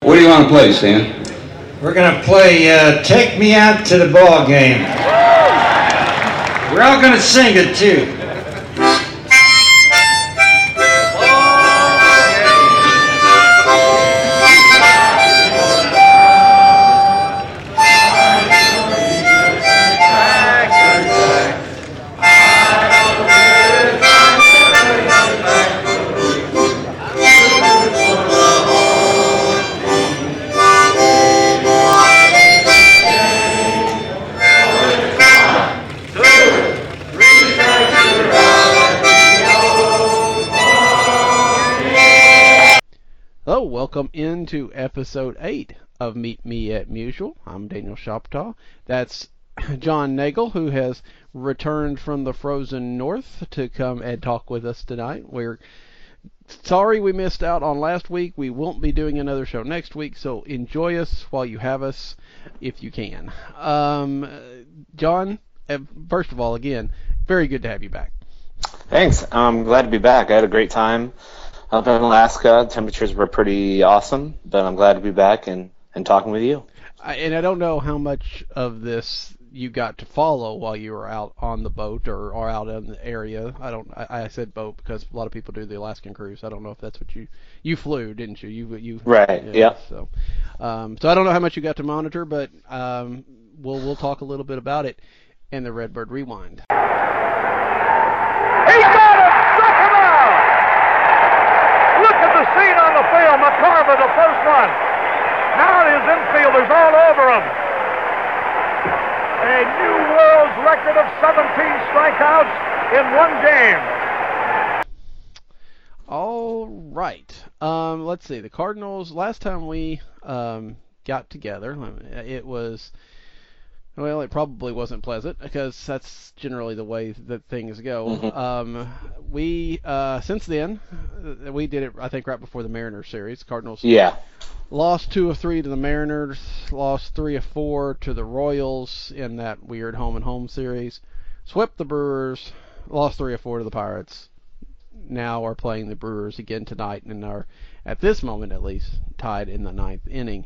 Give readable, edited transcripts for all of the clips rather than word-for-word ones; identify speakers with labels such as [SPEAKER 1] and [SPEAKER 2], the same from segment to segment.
[SPEAKER 1] What do you want to play, Stan?
[SPEAKER 2] We're going to play Take Me Out to the Ball Game. We're all going to sing it, too.
[SPEAKER 3] Welcome into episode 8 of Meet Me at Mutual. I'm Daniel Shoptaw. That's John Nagel, who has returned from the frozen north to come and talk with us tonight. We're sorry we missed out on last week. We won't be doing another show next week, so enjoy us while you have us, if you can. John, first of all, again, very good to have you back.
[SPEAKER 4] Thanks. I'm glad to be back. I had a great time up in Alaska. Temperatures were pretty awesome, but I'm glad to be back and talking with you.
[SPEAKER 3] And I don't know how much of this you got to follow while you were out on the boat or out in the area. I said boat because a lot of people do the Alaskan cruise. I don't know if that's what you flew, didn't you? You
[SPEAKER 4] right. Yeah.
[SPEAKER 3] So I don't know how much you got to monitor, but we'll talk a little bit about it in the Redbird Rewind.
[SPEAKER 5] He got it! Struck him out! Look at the scene on the field. McCarver, the first one. Now his infielders all over him. A new world's record of 17 strikeouts in one game.
[SPEAKER 3] All right. Let's see. The Cardinals, last time we got together, it was... Well, it probably wasn't pleasant because that's generally the way that things go.
[SPEAKER 4] Mm-hmm.
[SPEAKER 3] We since then we did it, I think, right before the Mariners series. Cardinals lost 2 of 3 to the Mariners, lost 3 of 4 to the Royals in that weird home and home series, swept the Brewers, lost 3 of 4 to the Pirates. Now are playing the Brewers again tonight and are, at this moment at least, tied in the 9th inning.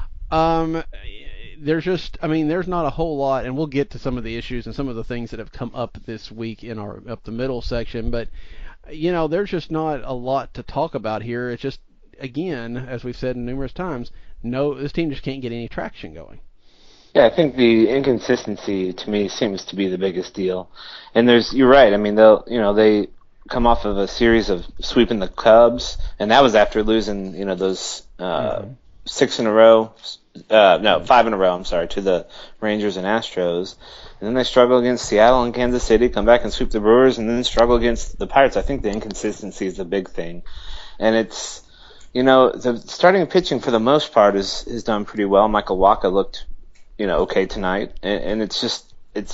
[SPEAKER 3] There's not a whole lot, and we'll get to some of the issues and some of the things that have come up this week in our up the middle section, but there's just not a lot to talk about here. It's just, again, as we've said numerous times, this team just can't get any traction going.
[SPEAKER 4] Yeah, I think the inconsistency to me seems to be the biggest deal. And you're right. I mean, they come off of a series of sweeping the Cubs, and that was after losing, those 6 in a row. 5 in a row, I'm sorry, to the Rangers and Astros. And then they struggle against Seattle and Kansas City, come back and sweep the Brewers, and then struggle against the Pirates. I think the inconsistency is the big thing. And it's, the starting pitching for the most part is done pretty well. Michael Wacha looked, okay tonight. And it's just,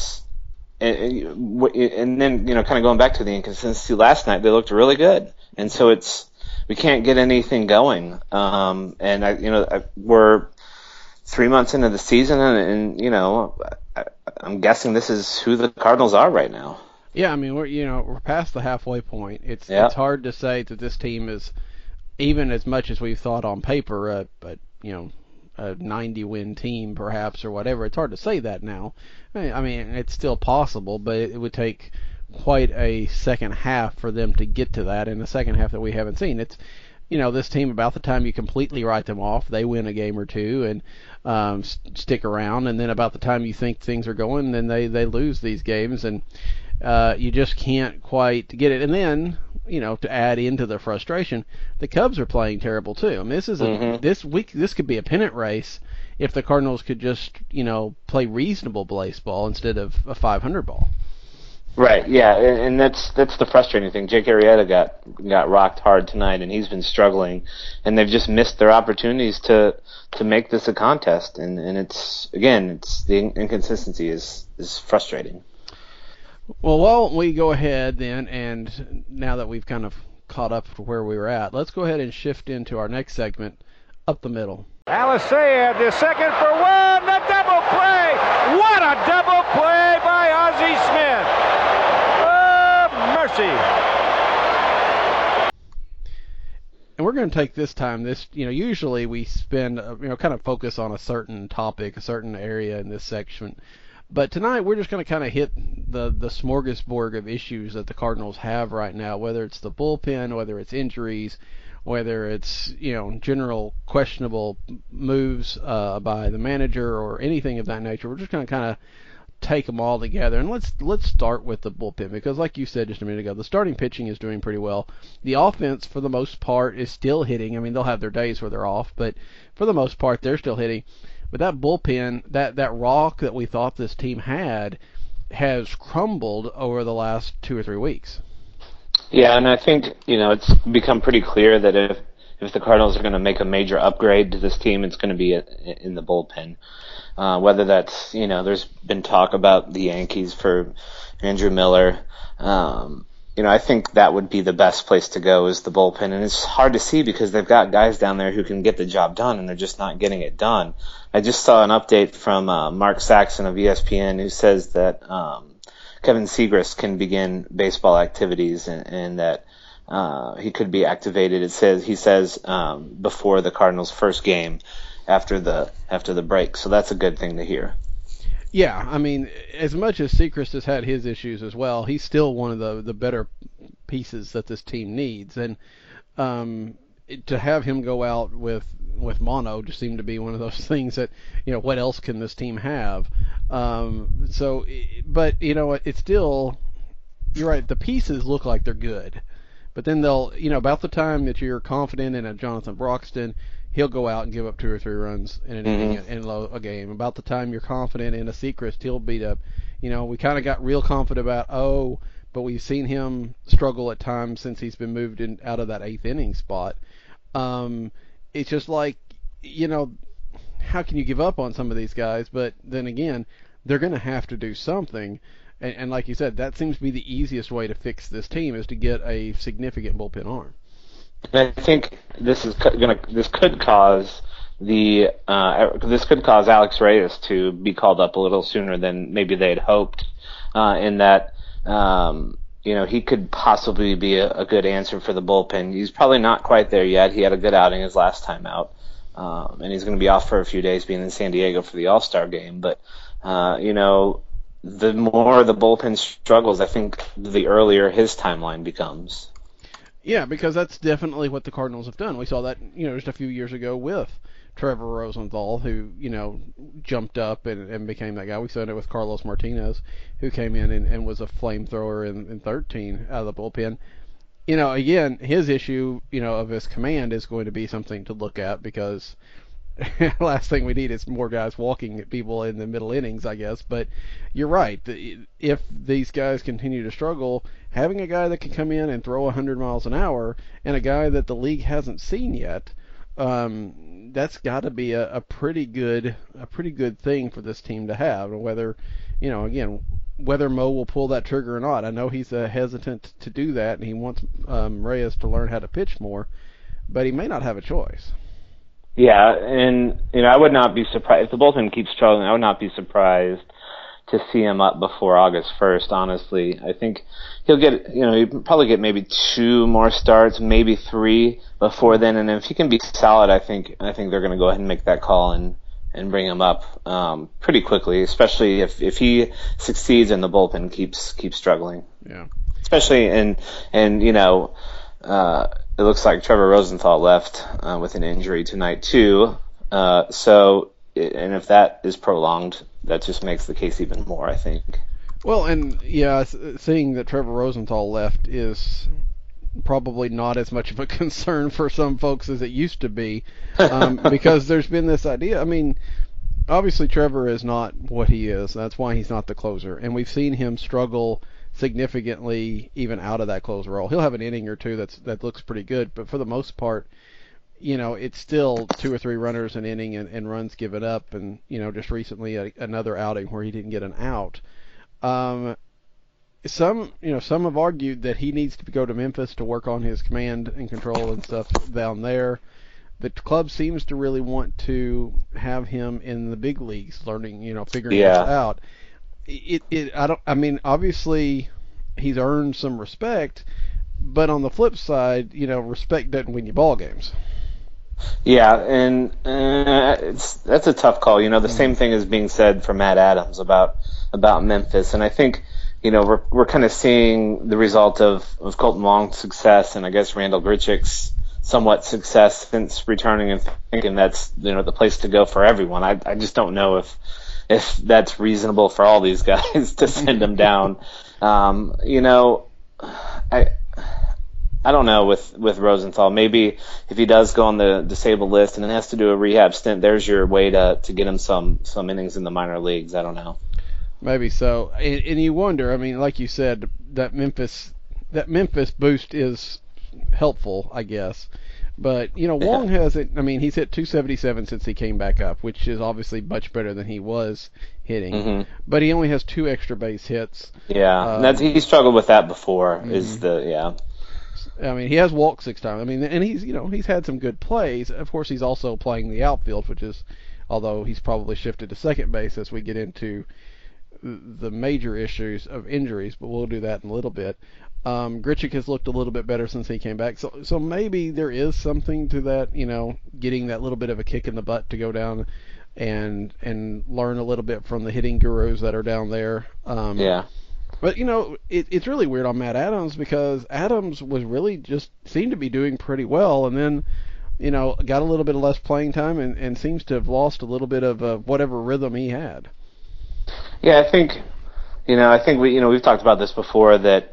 [SPEAKER 4] and then, kind of going back to the inconsistency last night, they looked really good. And so we can't get anything going. We're 3 months into the season, and I'm guessing this is who the Cardinals are right now.
[SPEAKER 3] Yeah, I mean, we're past the halfway point. It's hard to say that this team is, even as much as we've thought on paper, a 90-win team perhaps or whatever. It's hard to say that now. I mean, it's still possible, but it would take quite a second half for them to get to that, in the second half that we haven't seen. It's this team, about the time you completely write them off, they win a game or two and stick around, and then about the time you think things are going, then they lose these games, and you just can't quite get it. And then, to add into the frustration, the Cubs are playing terrible too. I mean, this is this could be a pennant race if the Cardinals could just, play reasonable baseball instead of a 500 ball.
[SPEAKER 4] Right, yeah, and that's the frustrating thing. Jake Arrieta got rocked hard tonight, and he's been struggling, and they've just missed their opportunities to make this a contest, and it's the inconsistency is frustrating.
[SPEAKER 3] Well, why don't we go ahead then, and now that we've kind of caught up to where we were at, let's go ahead and shift into our next segment, Up the Middle.
[SPEAKER 5] Alisea, the second for one, the double play! What a double play by Ozzie Smith! Oh, mercy!
[SPEAKER 3] and we're going to take this time. Usually we spend, kind of focus on a certain topic, a certain area in this section. But tonight we're just going to kind of hit the smorgasbord of issues that the Cardinals have right now, whether it's the bullpen, whether it's injuries, whether it's, general questionable moves by the manager or anything of that nature. We're just going to kind of take them all together, and let's start with the bullpen, because like you said just a minute ago, the starting pitching is doing pretty well. The offense, for the most part, is still hitting. I mean, they'll have their days where they're off, but for the most part, they're still hitting. But that bullpen, that rock that we thought this team had, has crumbled over the last 2 or 3 weeks.
[SPEAKER 4] Yeah, and I think, it's become pretty clear that if the Cardinals are going to make a major upgrade to this team, it's going to be in the bullpen. Whether that's, there's been talk about the Yankees for Andrew Miller. I think that would be the best place to go, is the bullpen. And it's hard to see because they've got guys down there who can get the job done, and they're just not getting it done. I just saw an update from Mark Saxon of ESPN, who says that Kevin Segras can begin baseball activities and that he could be activated. He says before the Cardinals' first game after the break. So that's a good thing to hear.
[SPEAKER 3] Yeah, I mean, as much as Segras has had his issues as well, he's still one of the better pieces that this team needs. And to have him go out with mono just seemed to be one of those things that, what else can this team have? But it's still, you're right, the pieces look like they're good. But then they'll, about the time that you're confident in a Jonathan Broxton, he'll go out and give up 2 or 3 runs in an inning in a game. About the time you're confident in a Sechrist, he'll beat up. We kind of got real confident about, but we've seen him struggle at times since he's been moved out of that 8th inning spot. It's just like, how can you give up on some of these guys? But then again, they're going to have to do something. And like you said, that seems to be the easiest way to fix this team, is to get a significant bullpen arm.
[SPEAKER 4] And I think this could cause Alex Reyes to be called up a little sooner than maybe they had hoped. In that, he could possibly be a good answer for the bullpen. He's probably not quite there yet. He had a good outing his last time out, and he's going to be off for a few days, being in San Diego for the All-Star game. But the more the bullpen struggles, I think the earlier his timeline becomes.
[SPEAKER 3] Yeah, because that's definitely what the Cardinals have done. We saw that, just a few years ago with Trevor Rosenthal, who, jumped up and became that guy. We saw it with Carlos Martinez, who came in and was a flamethrower in 13 out of the bullpen. Again, his issue, of his command is going to be something to look at, because last thing we need is more guys walking at people in the middle innings, I guess. But you're right. If these guys continue to struggle, having a guy that can come in and throw 100 miles an hour and a guy that the league hasn't seen yet, that's got to be a pretty good thing for this team to have. And whether, whether Mo will pull that trigger or not. I know he's hesitant to do that, and he wants Reyes to learn how to pitch more, but he may not have a choice.
[SPEAKER 4] Yeah, and I would not be surprised if the bullpen keeps struggling. I would not be surprised to see him up before August 1st. Honestly, I think he'll probably get maybe 2 more starts, maybe 3 before then. And if he can be solid, I think they're going to go ahead and make that call and bring him up pretty quickly. Especially if he succeeds and the bullpen keeps struggling.
[SPEAKER 3] Yeah,
[SPEAKER 4] especially it looks like Trevor Rosenthal left with an injury tonight too. And if that is prolonged, that just makes the case even more, I think.
[SPEAKER 3] Well, and yeah, seeing that Trevor Rosenthal left is probably not as much of a concern for some folks as it used to be, because there's been this idea. I mean, obviously Trevor is not what he is. That's why he's not the closer, and we've seen him struggle significantly even out of that closer role. He'll have an inning or two that looks pretty good, but for the most part, it's still 2 or 3 runners an inning and runs given up, and just recently another outing where he didn't get an out. Some have argued that he needs to go to Memphis to work on his command and control and stuff down there. The club seems to really want to have him in the big leagues, learning, figuring this out. Obviously he's earned some respect, But on the flip side, respect doesn't win you ball games.
[SPEAKER 4] Yeah, and that's a tough call. The same thing is being said for Matt Adams about Memphis, and I think we're kind of seeing the result of Colton Long's success, and I guess Randall Grichuk's somewhat success since returning, and thinking that's the place to go for everyone. I just don't know if that's reasonable for all these guys to send them down. I don't know with Rosenthal. Maybe if he does go on the disabled list and has to do a rehab stint, there's your way to get him some innings in the minor leagues. I don't know.
[SPEAKER 3] Maybe so. And you wonder, I mean, like you said, that Memphis boost is helpful, I guess. But, Wong hasn't, I mean, he's hit 277 since he came back up, which is obviously much better than he was hitting.
[SPEAKER 4] Mm-hmm.
[SPEAKER 3] But he only has 2 extra base hits.
[SPEAKER 4] Yeah, he struggled with that before,
[SPEAKER 3] I mean, he has walked 6 times. I mean, and he's had some good plays. Of course, he's also playing the outfield, although he's probably shifted to second base as we get into the major issues of injuries, but we'll do that in a little bit. Grichuk has looked a little bit better since he came back, so maybe there is something to that, getting that little bit of a kick in the butt to go down and learn a little bit from the hitting gurus that are down there. But, it's really weird on Matt Adams, because Adams was really just seemed to be doing pretty well, and then, got a little bit of less playing time and seems to have lost a little bit of whatever rhythm he had.
[SPEAKER 4] Yeah, I think we've talked about this before, that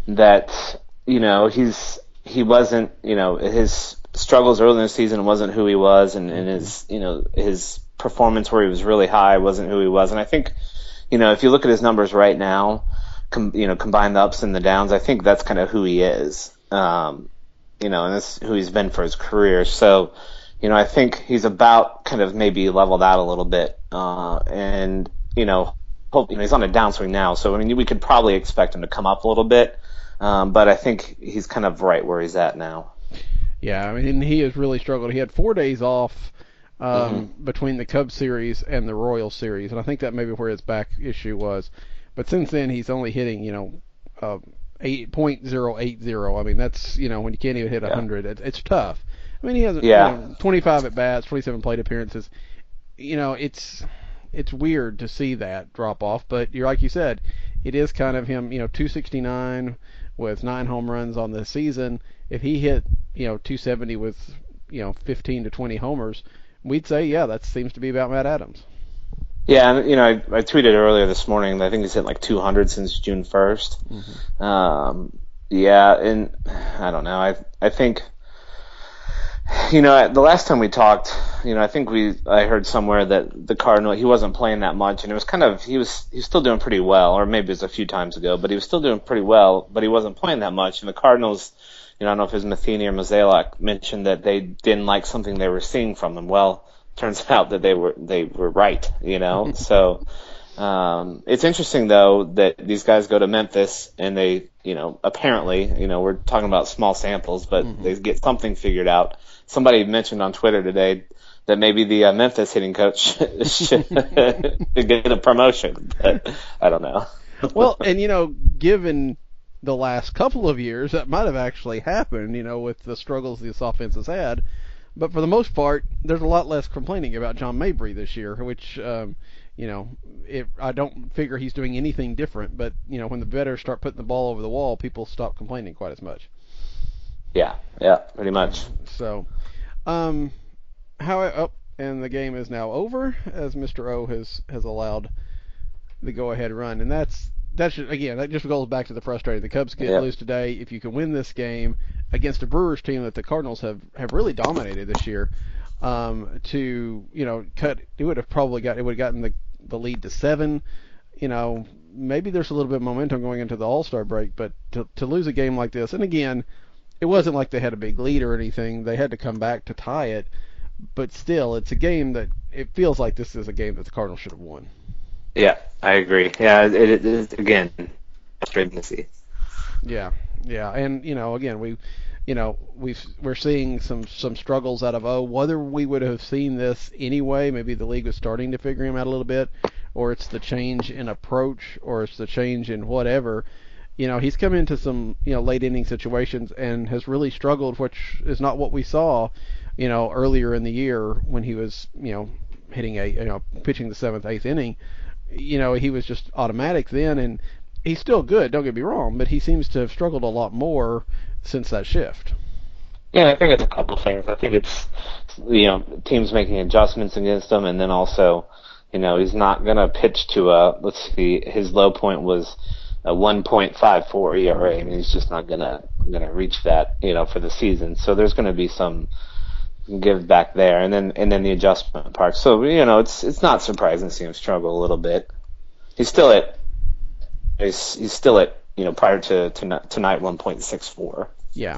[SPEAKER 4] he wasn't, his struggles early in the season wasn't who he was, and his performance where he was really high wasn't who he was. And I think, if you look at his numbers right now, combine the ups and the downs, I think that's kind of who he is. And that's who he's been for his career. So, I think he's about kind of maybe leveled out a little bit. And he's on a downswing now. So, I mean, we could probably expect him to come up a little bit. But I think he's kind of right where he's at now.
[SPEAKER 3] Yeah, I mean, he has really struggled. He had 4 days off between the Cubs series and the Royals series. And I think that may be where his back issue was. But since then, he's only hitting, 8.080. I mean, that's, when you can't even hit 100, it's tough. I mean, he has 25 at bats, 27 plate appearances. It's weird to see that drop off. But like you said, it is kind of him, 269 with 9 home runs on the season. If he hit, 270 with, 15 to 20 homers, we'd say, that seems to be about Matt Adams.
[SPEAKER 4] Yeah, and I tweeted earlier this morning that I think he's hit like 200 since June 1st.
[SPEAKER 3] Mm-hmm.
[SPEAKER 4] And I don't know. I think, the last time we talked, I think I heard somewhere that the Cardinal, he wasn't playing that much, and it was kind of, he was still doing pretty well, or maybe it was a few times ago, but he was still doing pretty well, but he wasn't playing that much, and the Cardinals, I don't know if it was Matheny or Mozeliak, mentioned that they didn't like something they were seeing from him. Well, turns out that they were right, So it's interesting though that these guys go to Memphis and they, apparently, we're talking about small samples, but they get something figured out. Somebody mentioned on Twitter today that maybe the Memphis hitting coach should get a promotion, but I don't know.
[SPEAKER 3] Well, and given the last couple of years, that might have actually happened, with the struggles this offense has had. But for the most part, there's a lot less complaining about John Mabry this year, which, I don't figure he's doing anything different. But, when the batters start putting the ball over the wall, people stop complaining quite as much.
[SPEAKER 4] Yeah, pretty much.
[SPEAKER 3] So, and the game is now over as Mr. O has allowed the go-ahead run. And that just goes back to the frustrating. The Cubs lose today. If you can win this game against a Brewers team that the Cardinals have really dominated this year, it would have gotten the lead to 7. Maybe there's a little bit of momentum going into the All-Star break, but to lose a game like this, and again, it wasn't like they had a big lead or anything. They had to come back to tie it, but still, it's a game that it feels like this is a game that the Cardinals should have won.
[SPEAKER 4] Yeah, I agree. Yeah, it is, again, frustrating to see.
[SPEAKER 3] Yeah, and again, we're seeing some struggles out of O. Whether we would have seen this anyway, maybe the league was starting to figure him out a little bit, or it's the change in approach, or it's the change in whatever. He's come into some, late inning situations and has really struggled, which is not what we saw, earlier in the year when he was, hitting pitching the 7th, 8th inning. He was just automatic then, and he's still good, don't get me wrong, but he seems to have struggled a lot more since that shift.
[SPEAKER 4] Yeah, I think it's a couple things. I think it's, teams making adjustments against him, and then also, he's not going to pitch to let's see, his low point was a 1.54 ERA. I mean, he's just not gonna reach that, for the season. So there's going to be some give back there, and then the adjustment part. So it's not surprising to see him struggle a little bit. He's still at prior to tonight 1.64.
[SPEAKER 3] Yeah,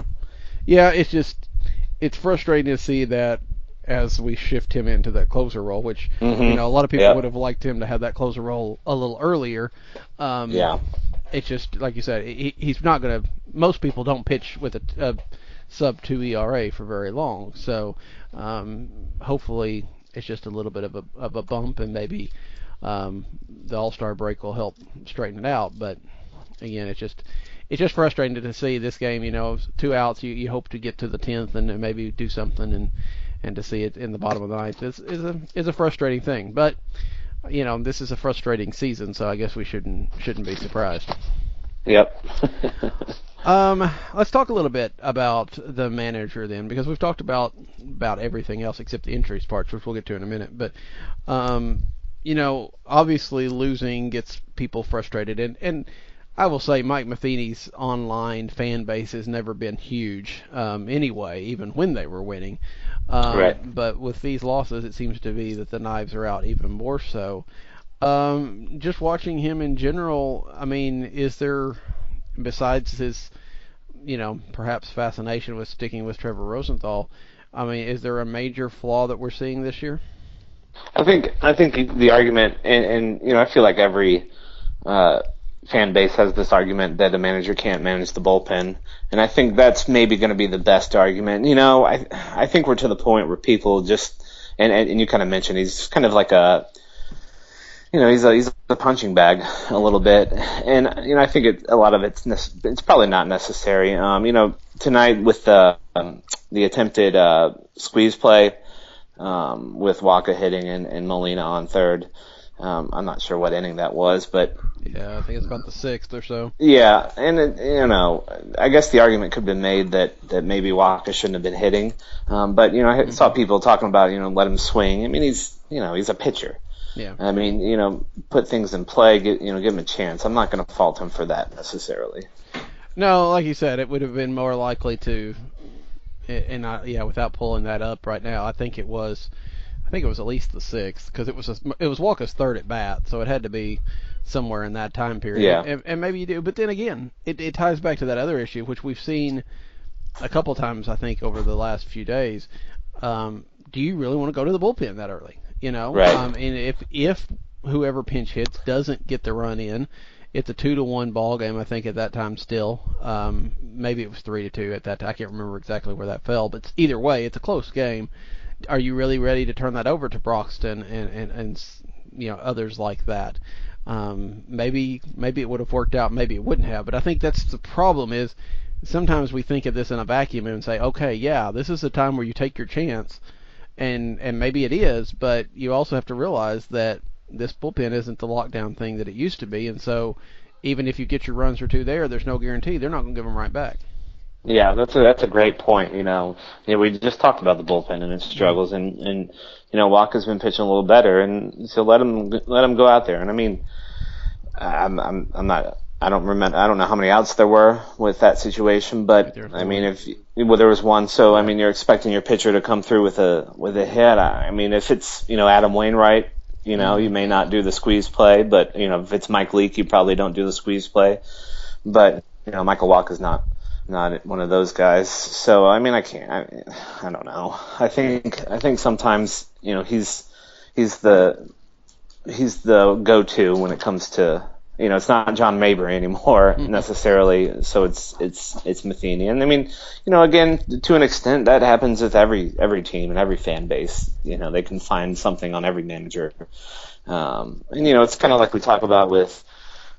[SPEAKER 3] it's frustrating to see that as we shift him into that closer role, which a lot of people would have liked him to have that closer role a little earlier. It's just like you said, he's not going to. Most people don't pitch with a sub 2 ERA for very long, so hopefully it's just a little bit of a bump, and maybe the All-Star break will help straighten it out. But again, it's just frustrating to see this game. 2 outs, you hope to get to the 10th and maybe do something, and to see it in the bottom of the 9th is a frustrating thing. But this is a frustrating season, so I guess we shouldn't be surprised.
[SPEAKER 4] Yep.
[SPEAKER 3] Let's talk a little bit about the manager then, because we've talked about everything else except the injuries parts, which we'll get to in a minute. But obviously losing gets people frustrated, and I will say Mike Matheny's online fan base has never been huge anyway, even when they were winning.
[SPEAKER 4] Right.
[SPEAKER 3] But with these losses, it seems to be that the knives are out even more so. Just watching him in general, I mean, is there, besides his, perhaps fascination with sticking with Trevor Rosenthal, I mean, is there a major flaw that we're seeing this year?
[SPEAKER 4] I think the argument, and I feel like every fan base has this argument that a manager can't manage the bullpen, and I think that's maybe going to be the best argument. I think we're to the point where people just, and you kind of mentioned, he's kind of like a, he's a punching bag a little bit, and I think a lot of it's probably not necessary. Tonight with the attempted squeeze play with Wacha hitting and Molina on third. I'm not sure what inning that was, but
[SPEAKER 3] yeah, I think it's about the 6th or so.
[SPEAKER 4] Yeah, and I guess the argument could have been made that maybe Wacha shouldn't have been hitting, but I saw people talking about let him swing. I mean, he's a pitcher.
[SPEAKER 3] Yeah.
[SPEAKER 4] I mean, put things in play, give him a chance. I'm not going to fault him for that necessarily.
[SPEAKER 3] No, like you said, it would have been more likely to, and without pulling that up right now, I think it was at least the 6th, because it was Wacha's 3rd at bat, so it had to be somewhere in that time period.
[SPEAKER 4] Yeah.
[SPEAKER 3] And maybe you do, but then again, it ties back to that other issue, which we've seen a couple times, I think, over the last few days. Do you really want to go to the bullpen that early?
[SPEAKER 4] Right.
[SPEAKER 3] And if whoever pinch hits doesn't get the run in, it's a 2-1 ball game, I think, at that time still. Maybe it was 3-2 at that time. I can't remember exactly where that fell, but either way, it's a close game. Are you really ready to turn that over to Broxton and others like that? Maybe it would have worked out, maybe it wouldn't have. But I think that's the problem is sometimes we think of this in a vacuum and say, okay, yeah, this is the time where you take your chance. And maybe it is, but you also have to realize that this bullpen isn't the lockdown thing that it used to be, and so even if you get your runs or two there's no guarantee they're not going to give them right back.
[SPEAKER 4] Yeah, that's a great point. We just talked about the bullpen and its struggles, and Wacha's been pitching a little better, and so let him go out there. And I mean, I don't know how many outs there were with that situation, but I mean, there was one. So I mean, you're expecting your pitcher to come through with a hit. I mean, if it's Adam Wainwright, you may not do the squeeze play, but if it's Mike Leake, you probably don't do the squeeze play. But Michael Wacha's not one of those guys. So I mean, I don't know. I think sometimes he's the go-to when it comes to. It's not John Mabry anymore necessarily, so it's Matheny. And I mean, again, to an extent, that happens with every team and every fan base. They can find something on every manager. And it's kind of like we talk about with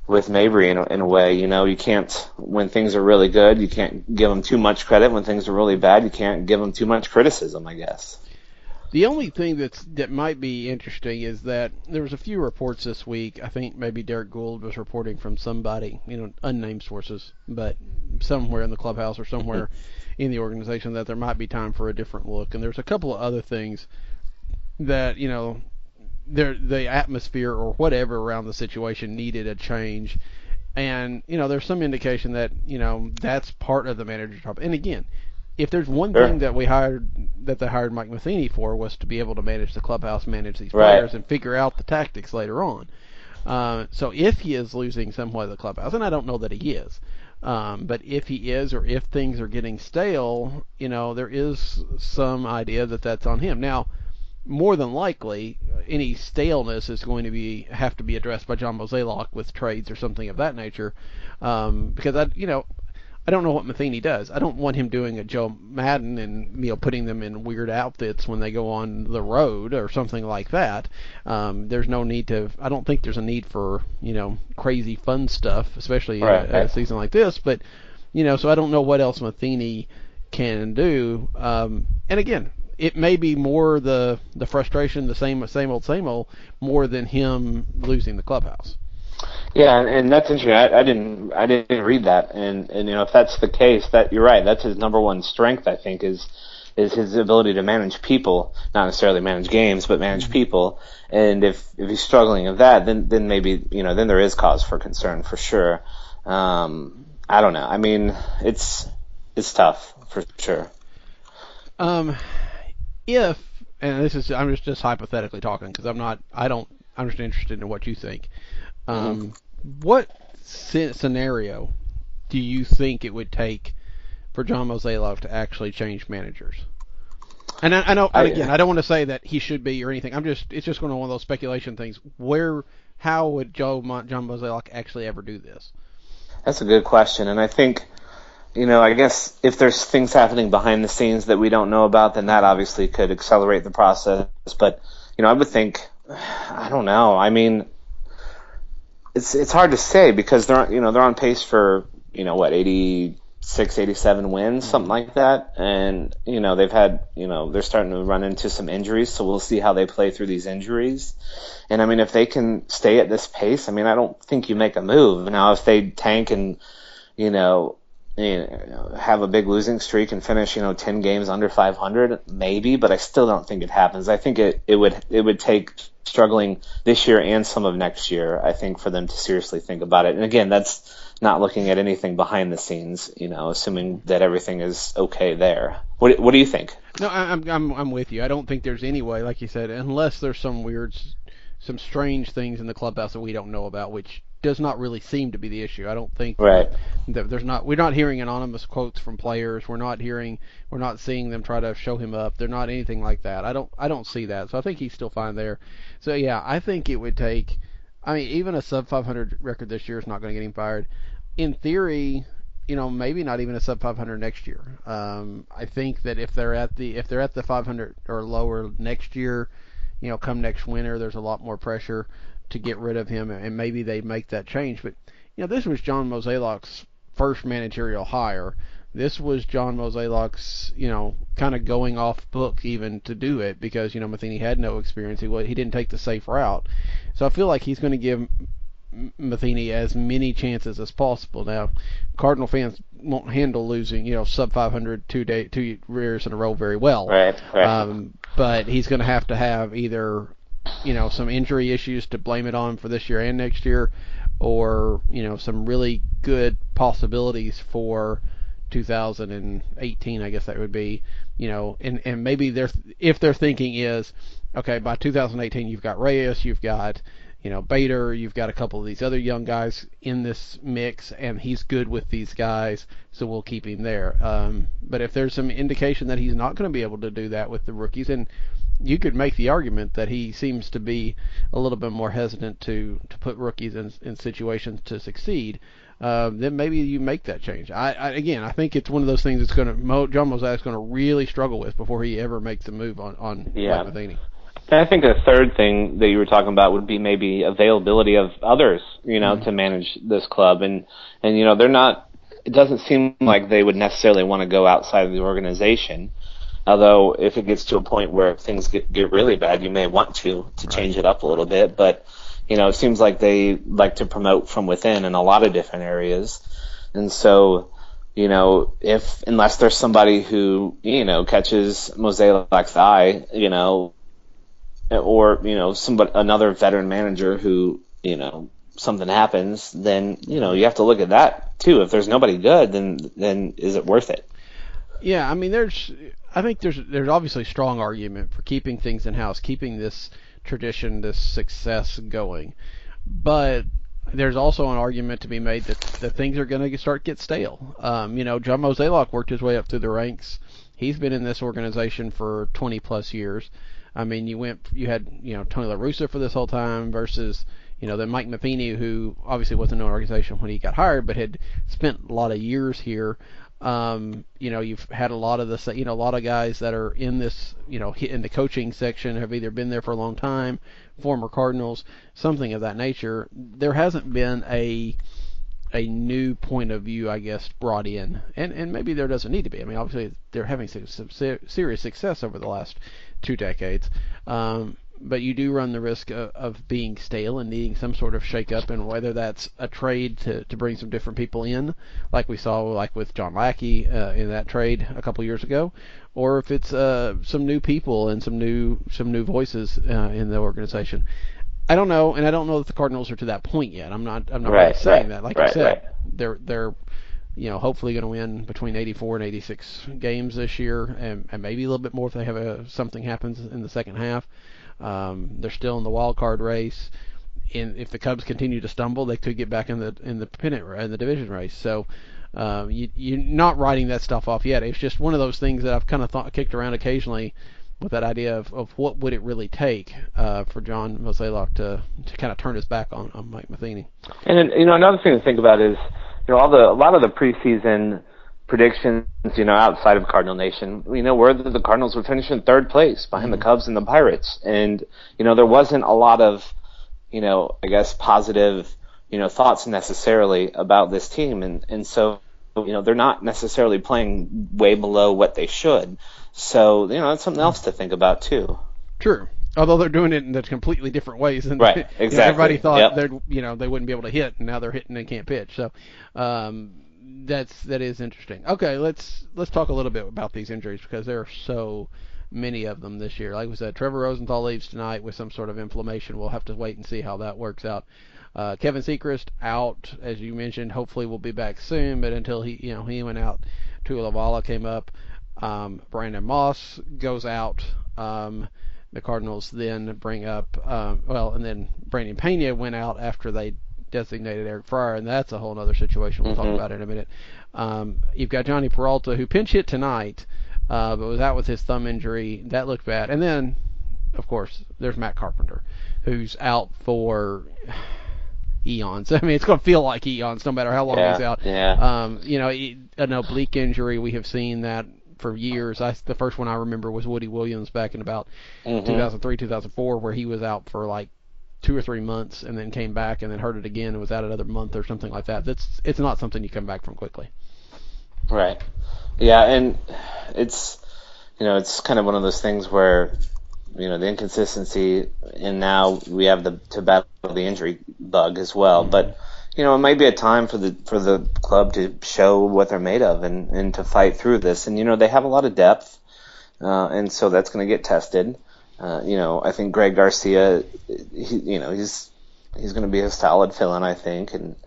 [SPEAKER 4] with Mabry in a way. You can't, when things are really good, you can't give them too much credit. When things are really bad, you can't give them too much criticism, I guess.
[SPEAKER 3] The only thing that might be interesting is that there was a few reports this week. I think maybe Derek Gould was reporting from somebody, unnamed sources, but somewhere in the clubhouse or somewhere in the organization, that there might be time for a different look. And there's a couple of other things that, the atmosphere or whatever around the situation needed a change. And, there's some indication that, that's part of the manager's job. And again, if there's one thing that they hired Mike Matheny for, was to be able to manage the clubhouse, manage these players, and figure out the tactics later on. So if he is losing somewhat of the clubhouse, and I don't know that he is, but if he is, or if things are getting stale, there is some idea that that's on him. Now, more than likely, any staleness is going to have to be addressed by John Mozeliak with trades or something of that nature, because I don't know what Matheny does. I don't want him doing a Joe Madden and putting them in weird outfits when they go on the road or something like that. There's no need to. I don't think there's a need for crazy fun stuff, especially in a season like this. But so I don't know what else Matheny can do. And again, it may be more the frustration, the same old, more than him losing the clubhouse.
[SPEAKER 4] Yeah, and that's interesting. I didn't read that, and if that's the case, that you're right. That's his number one strength, I think, is his ability to manage people, not necessarily manage games, but manage people. And if he's struggling with that, then maybe then there is cause for concern for sure. I don't know. I mean, it's tough for sure.
[SPEAKER 3] And I'm just hypothetically talking, because I'm just interested in what you think. What scenario do you think it would take for John Mozeliak to actually change managers? And I know, again, I don't want to say that he should be or anything. It's just going to one of those speculation things. How would John Mozeliak actually ever do this?
[SPEAKER 4] That's a good question, and I think, I guess if there's things happening behind the scenes that we don't know about, then that obviously could accelerate the process. But I would think, I don't know. I mean, it's hard to say, because they're on pace for 86, 87 wins, something like that, and they've had they're starting to run into some injuries, so we'll see how they play through these injuries. And I mean, if they can stay at this pace, I mean, I don't think you make a move. Now, if they tank and have a big losing streak and finish 10 games under 500, maybe, but I still don't think it happens. I think it would take struggling this year and some of next year, I think, for them to seriously think about it. And again, that's not looking at anything behind the scenes, assuming that everything is okay there. What do you think?
[SPEAKER 3] No, I'm with you. I don't think there's any way, like you said, unless there's some strange things in the clubhouse that we don't know about, which does not really seem to be the issue. I don't think that we're not hearing anonymous quotes from players. We're not seeing them try to show him up. They're not anything like that. I don't see that. So I think he's still fine there. So yeah, I think it would take, even a sub 500 record this year is not going to get him fired. In theory, maybe not even a sub 500 next year. I think that if they're at the 500 or lower next year, come next winter, there's a lot more pressure to get rid of him, and maybe they make that change. But this was John Mozeliak's first managerial hire. This was John Mozeliak's kind of going off book even to do it, because Matheny had no experience. He didn't take the safe route. So I feel like he's going to give Matheny as many chances as possible. Now, Cardinal fans won't handle losing sub 500 2 years in a row very well.
[SPEAKER 4] Right.
[SPEAKER 3] But he's going to have either some injury issues to blame it on for this year and next year, or some really good possibilities for 2018, I guess that would be, and maybe if their thinking is, okay, by 2018 you've got Reyes, you've got Bader, you've got a couple of these other young guys in this mix, and he's good with these guys, so we'll keep him there. But if there's some indication that he's not going to be able to do that with the rookies, and you could make the argument that he seems to be a little bit more hesitant to put rookies in situations to succeed, then maybe you make that change. I think it's one of those things that's John Mozeliak's going to really struggle with before he ever makes a move on Mike Matheny.
[SPEAKER 4] And I think the third thing that you were talking about would be maybe availability of others, to manage this club. And they're not, it doesn't seem like they would necessarily want to go outside of the organization. Although if it gets to a point where things get really bad, you may want to change it up a little bit. But, it seems like they like to promote from within in a lot of different areas. And so, unless there's somebody who, catches Mozeliak's eye, or, another veteran manager who, something happens, then, you have to look at that too. If there's nobody good, then is it worth it?
[SPEAKER 3] Yeah, I mean, I think there's obviously a strong argument for keeping things in-house, keeping this tradition, this success going. But there's also an argument to be made that things are going to get stale. John Mozeliak worked his way up through the ranks. He's been in this organization for 20 plus years. I mean, you had Tony La Russa for this whole time versus then Mike Matheny, who obviously wasn't in the organization when he got hired, but had spent a lot of years here. You've had a lot of a lot of guys that are in this, in the coaching section have either been there for a long time, former Cardinals, something of that nature. There hasn't been a new point of view, I guess, brought in, and maybe there doesn't need to be. I mean, obviously they're having some serious success over the last 2 decades. But you do run the risk of being stale and needing some sort of shake-up, and whether that's a trade to bring some different people in, like we saw like with John Lackey in that trade a couple years ago, or if it's some new people and some new voices in the organization. I don't know, and I don't know that the Cardinals are to that point yet. I'm not really saying that. Like I said, they're hopefully going to win between 84 and 86 games this year, and maybe a little bit more if they have something happens in the second half. They're still in the wild card race, and if the Cubs continue to stumble, they could get back in the pennant in the division race. So you're not writing that stuff off yet. It's just one of those things that I've kind of kicked around occasionally with that idea of what would it really take for John Mozeliak to kind of turn his back on Mike Matheny.
[SPEAKER 4] And then, another thing to think about is a lot of the preseason predictions, outside of Cardinal Nation, were that the Cardinals would finish in third place behind the Cubs and the Pirates. And, there wasn't a lot of, I guess, positive, thoughts necessarily about this team. And so, they're not necessarily playing way below what they should. So, that's something else to think about too.
[SPEAKER 3] True. Although they're doing it in completely different ways, and
[SPEAKER 4] right, exactly.
[SPEAKER 3] Everybody thought they wouldn't be able to hit, and now they're hitting and can't pitch. So that is interesting. Okay, let's talk a little bit about these injuries because there are so many of them this year. Like we said, Trevor Rosenthal leaves tonight with some sort of inflammation. We'll have to wait and see how that works out. Kevin Sechrist out, as you mentioned. Hopefully, we'll be back soon. But until he went out, Tuilavala came up. Brandon Moss goes out. The Cardinals then bring up, and then Brandon Pena went out after they designated Eric Fryer, and that's a whole other situation we'll talk about in a minute. You've got Johnny Peralta, who pinch hit tonight, but was out with his thumb injury. That looked bad. And then, of course, there's Matt Carpenter, who's out for eons. I mean, it's going to feel like eons no matter how long he's out.
[SPEAKER 4] Yeah.
[SPEAKER 3] An oblique injury, we have seen that for years. The first one I remember was Woody Williams back in about 2003, 2004, where he was out for like 2 or 3 months and then came back and then hurt it again and was out another month or something like that. It's not something you come back from quickly.
[SPEAKER 4] Right. Yeah, and it's it's kind of one of those things where the inconsistency, and now we have to battle the injury bug as well. But it might be a time for the club to show what they're made of and to fight through this. And they have a lot of depth, and so that's going to get tested. I think Greg Garcia, he's going to be a solid fill-in, I think, and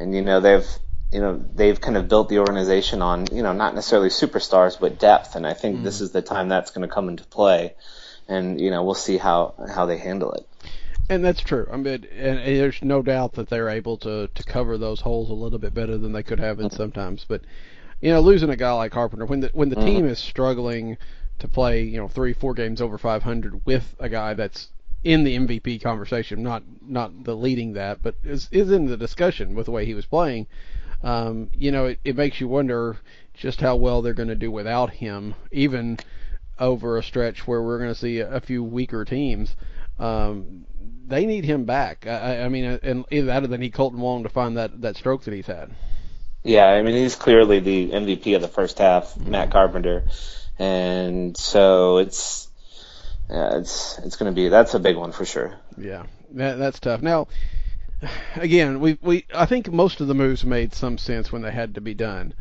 [SPEAKER 4] they've kind of built the organization on not necessarily superstars but depth, and I think this is the time that's going to come into play, and we'll see how they handle it.
[SPEAKER 3] And that's true. I mean, and there's no doubt that they're able to cover those holes a little bit better than they could have been sometimes. But losing a guy like Carpenter when the team is struggling to play 3-4 games over 500 with a guy that's in the MVP conversation, not the leading that, but is in the discussion with the way he was playing. It makes you wonder just how well they're going to do without him, even over a stretch where we're going to see a few weaker teams. They need him back. I mean, and either that or they need Colton Wong to find that stroke that he's had.
[SPEAKER 4] Yeah, I mean, he's clearly the MVP of the first half, Matt Carpenter, and so it's going to be, that's a big one for sure.
[SPEAKER 3] Yeah, that's tough. Now, again, I think most of the moves made some sense when they had to be done,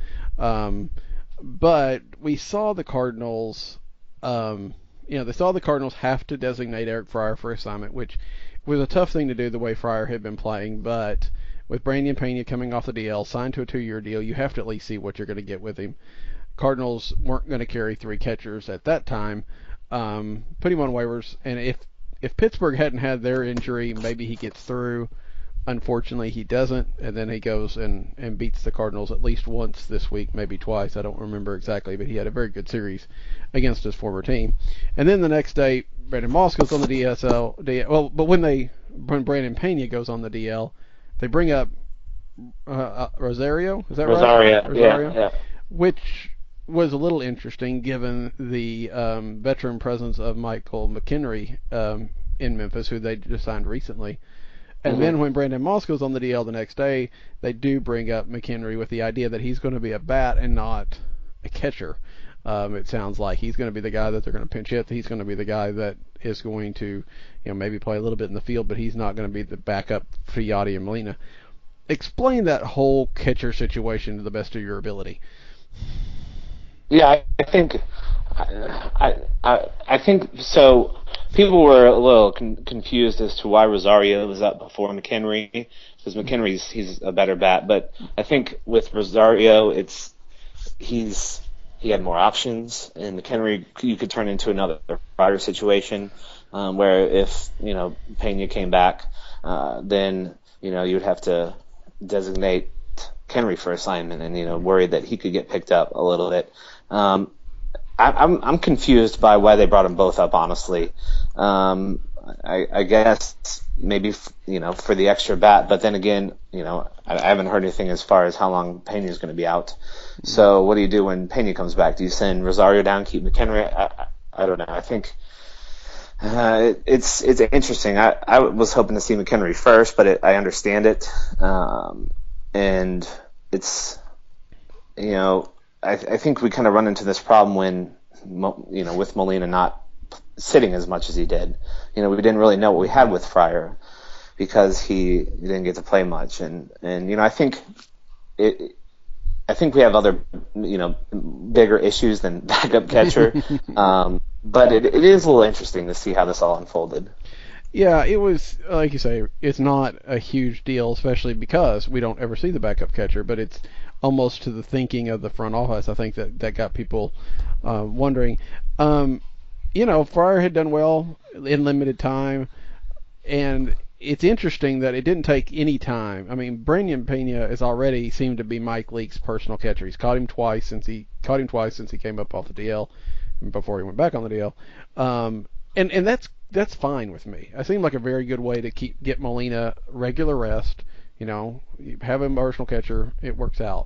[SPEAKER 3] but we saw the Cardinals. They saw the Cardinals have to designate Eric Fryer for assignment, which was a tough thing to do the way Fryer had been playing, but with Brandon Pena coming off the DL, signed to a 2-year deal, you have to at least see what you're going to get with him. Cardinals weren't going to carry 3 catchers at that time. Put him on waivers, and if Pittsburgh hadn't had their injury, maybe he gets through. Unfortunately, he doesn't, and then he goes and beats the Cardinals at least once this week, maybe twice. I don't remember exactly, but he had a very good series against his former team. And then the next day, Brandon Moss goes on the DL. But when Brandon Pena goes on the DL, they bring up Rosario. Is that right?
[SPEAKER 4] Rosario, yeah.
[SPEAKER 3] Which was a little interesting given the veteran presence of Michael McKenry in Memphis, who they just signed recently. And then when Brandon Moss goes on the DL the next day, they do bring up McHenry with the idea that he's going to be a bat and not a catcher. It sounds like he's going to be the guy that they're going to pinch hit. He's going to be the guy that is going to, maybe play a little bit in the field, but he's not going to be the backup for Yadi and Molina. Explain that whole catcher situation to the best of your ability.
[SPEAKER 4] Yeah, I think I think so. People were a little confused as to why Rosario was up before McHenry, because McHenry's he's a better bat. But I think with Rosario, he had more options, and McHenry you could turn into another Ryder situation, where if Pena came back, then you would have to designate McHenry for assignment, and worried that he could get picked up a little bit. I'm confused by why they brought them both up, honestly. I guess maybe for the extra bat, but then again, I haven't heard anything as far as how long Pena's going to be out. So what do you do when Pena comes back? Do you send Rosario down, keep McHenry? I don't know. I think it's interesting. I was hoping to see McHenry first, but I understand it, and it's I think we kind of run into this problem when, with Molina not sitting as much as he did. We didn't really know what we had with Fryer because he didn't get to play much. And I think we have other, bigger issues than backup catcher. But it is a little interesting to see how this all unfolded.
[SPEAKER 3] Yeah, it was, like you say, it's not a huge deal, especially because we don't ever see the backup catcher, but it's almost to the thinking of the front office. I think that got people wondering. Fryer had done well in limited time, and it's interesting that it didn't take any time. I mean, Brandon Pena has already seemed to be Mike Leake's personal catcher. He's caught him twice since he came up off the DL, before he went back on the DL. And that's fine with me. It seemed like a very good way to get Molina regular rest. You have him personal catcher, it works out.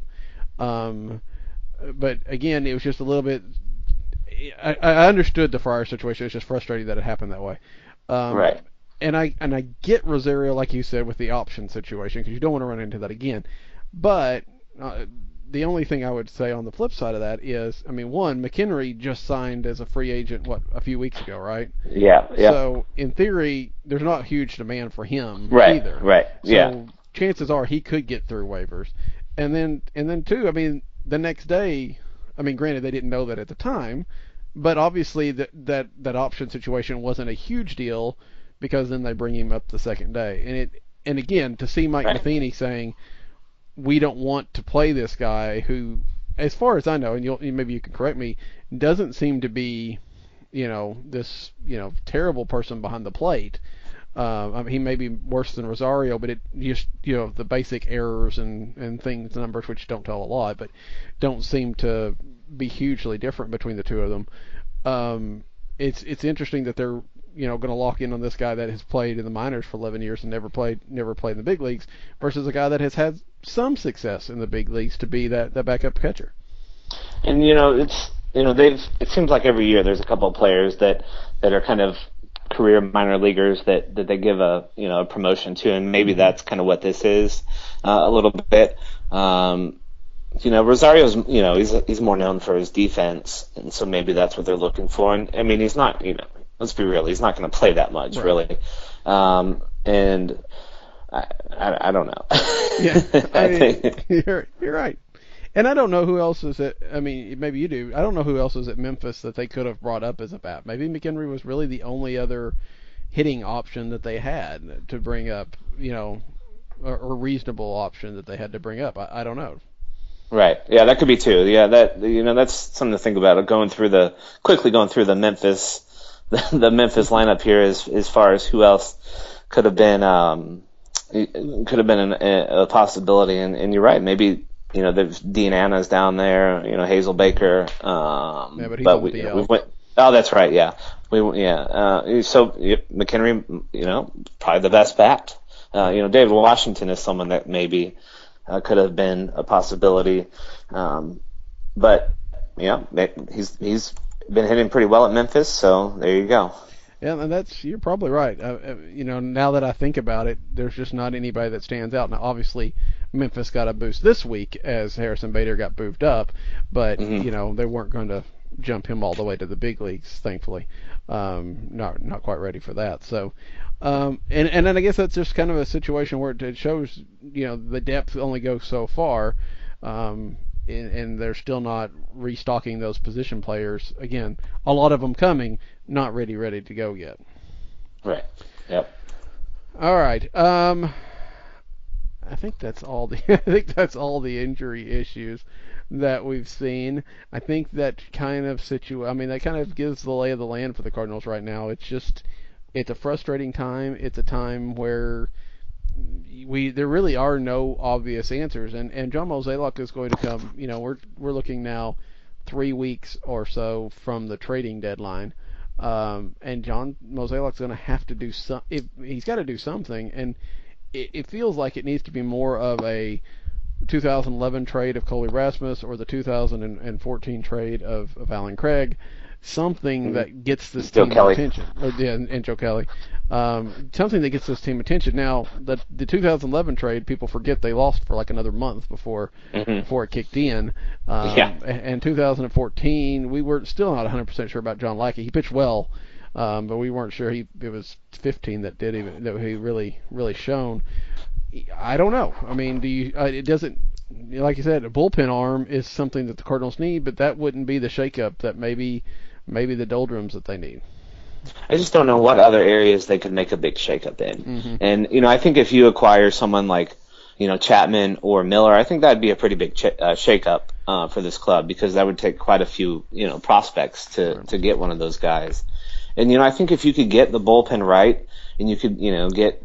[SPEAKER 3] But again, it was just a little bit. I understood the Fryer situation. It's just frustrating that it happened that way.
[SPEAKER 4] Right.
[SPEAKER 3] And I get Rosario, like you said, with the option situation, because you don't want to run into that again. But the only thing I would say on the flip side of that is, one, McHenry just signed as a free agent, a few weeks ago, right?
[SPEAKER 4] Yeah.
[SPEAKER 3] So, in theory, there's not huge demand for him either.
[SPEAKER 4] Right,
[SPEAKER 3] So, chances are he could get through waivers. And then too, the next day, granted, they didn't know that at the time, but obviously that option situation wasn't a huge deal, because then they bring him up the second day. And again, to see Mike Matheny saying, we don't want to play this guy who, as far as I know, and maybe you can correct me, doesn't seem to be, this, terrible person behind the plate. He may be worse than Rosario, but it just, the basic errors and things, numbers, which don't tell a lot, but don't seem to be hugely different between the two of them. It's interesting that they're, going to lock in on this guy that has played in the minors for 11 years and never played in the big leagues, versus a guy that has had some success in the big leagues to be that backup catcher.
[SPEAKER 4] And it seems like every year there's a couple of players that are kind of career minor leaguers that they give a promotion to, and maybe that's kind of what this is a little bit. Rosario's, he's more known for his defense, and so maybe that's what they're looking for. And I mean, he's not, let's be real, he's not going to play that much, right, really. And I don't know.
[SPEAKER 3] Yeah, I mean, you're right. And I don't know who else is at, I mean, maybe you do. I don't know who else is at Memphis that they could have brought up as a bat. Maybe McHenry was really the only other hitting option that they had to bring up, or reasonable option that they had to bring up. I don't know.
[SPEAKER 4] Right. Yeah, that could be too. Yeah, that's something to think about. Quickly going through the Memphis lineup here as far as who else could have been a possibility. And you're right. Maybe there's Dean Anna's down there. Hazel Baker.
[SPEAKER 3] Yeah, but he's on the DL.
[SPEAKER 4] We went. Oh, that's right. Yeah. So McHenry, probably the best bat. David Washington is someone that maybe could have been a possibility. But he's been hitting pretty well at Memphis, so there you go.
[SPEAKER 3] Yeah, and you're probably right. Now that I think about it, there's just not anybody that stands out. Now, obviously, Memphis got a boost this week as Harrison Bader got moved up, but they weren't going to jump him all the way to the big leagues, thankfully. Not quite ready for that. So, and then I guess that's just kind of a situation where it shows, the depth only goes so far, and they're still not restocking those position players. Again, a lot of them coming, not ready to go yet.
[SPEAKER 4] Right. Yep.
[SPEAKER 3] All right. I think that's all the injury issues that we've seen. I think that kind of that kind of gives the lay of the land for the Cardinals right now. It's a frustrating time. It's a time where there really are no obvious answers, and John Mozeliak is going to come. We're looking now 3 weeks or so from the trading deadline, and John Mozeliak's going to have to do he's got to do something, and it feels like it needs to be more of a 2011 trade of Coley Rasmus or the 2014 trade of Alan Craig, something that gets this team attention. And Joe Kelly. Something that gets this team attention. Now, the 2011 trade, people forget they lost for like another month before it kicked in. And 2014, we were still not 100% sure about John Lackey. He pitched well, but we weren't sure. It was 15 that he really shone. I don't know. I mean, it doesn't, like you said, a bullpen arm is something that the Cardinals need, but that wouldn't be the shakeup that maybe the doldrums that they need.
[SPEAKER 4] I just don't know what other areas they could make a big shakeup in. And, I think if you acquire someone like, Chapman or Miller, I think that'd be a pretty big shakeup for this club, because that would take quite a few, prospects to get one of those guys. And, I think if you could get the bullpen right, and you could, get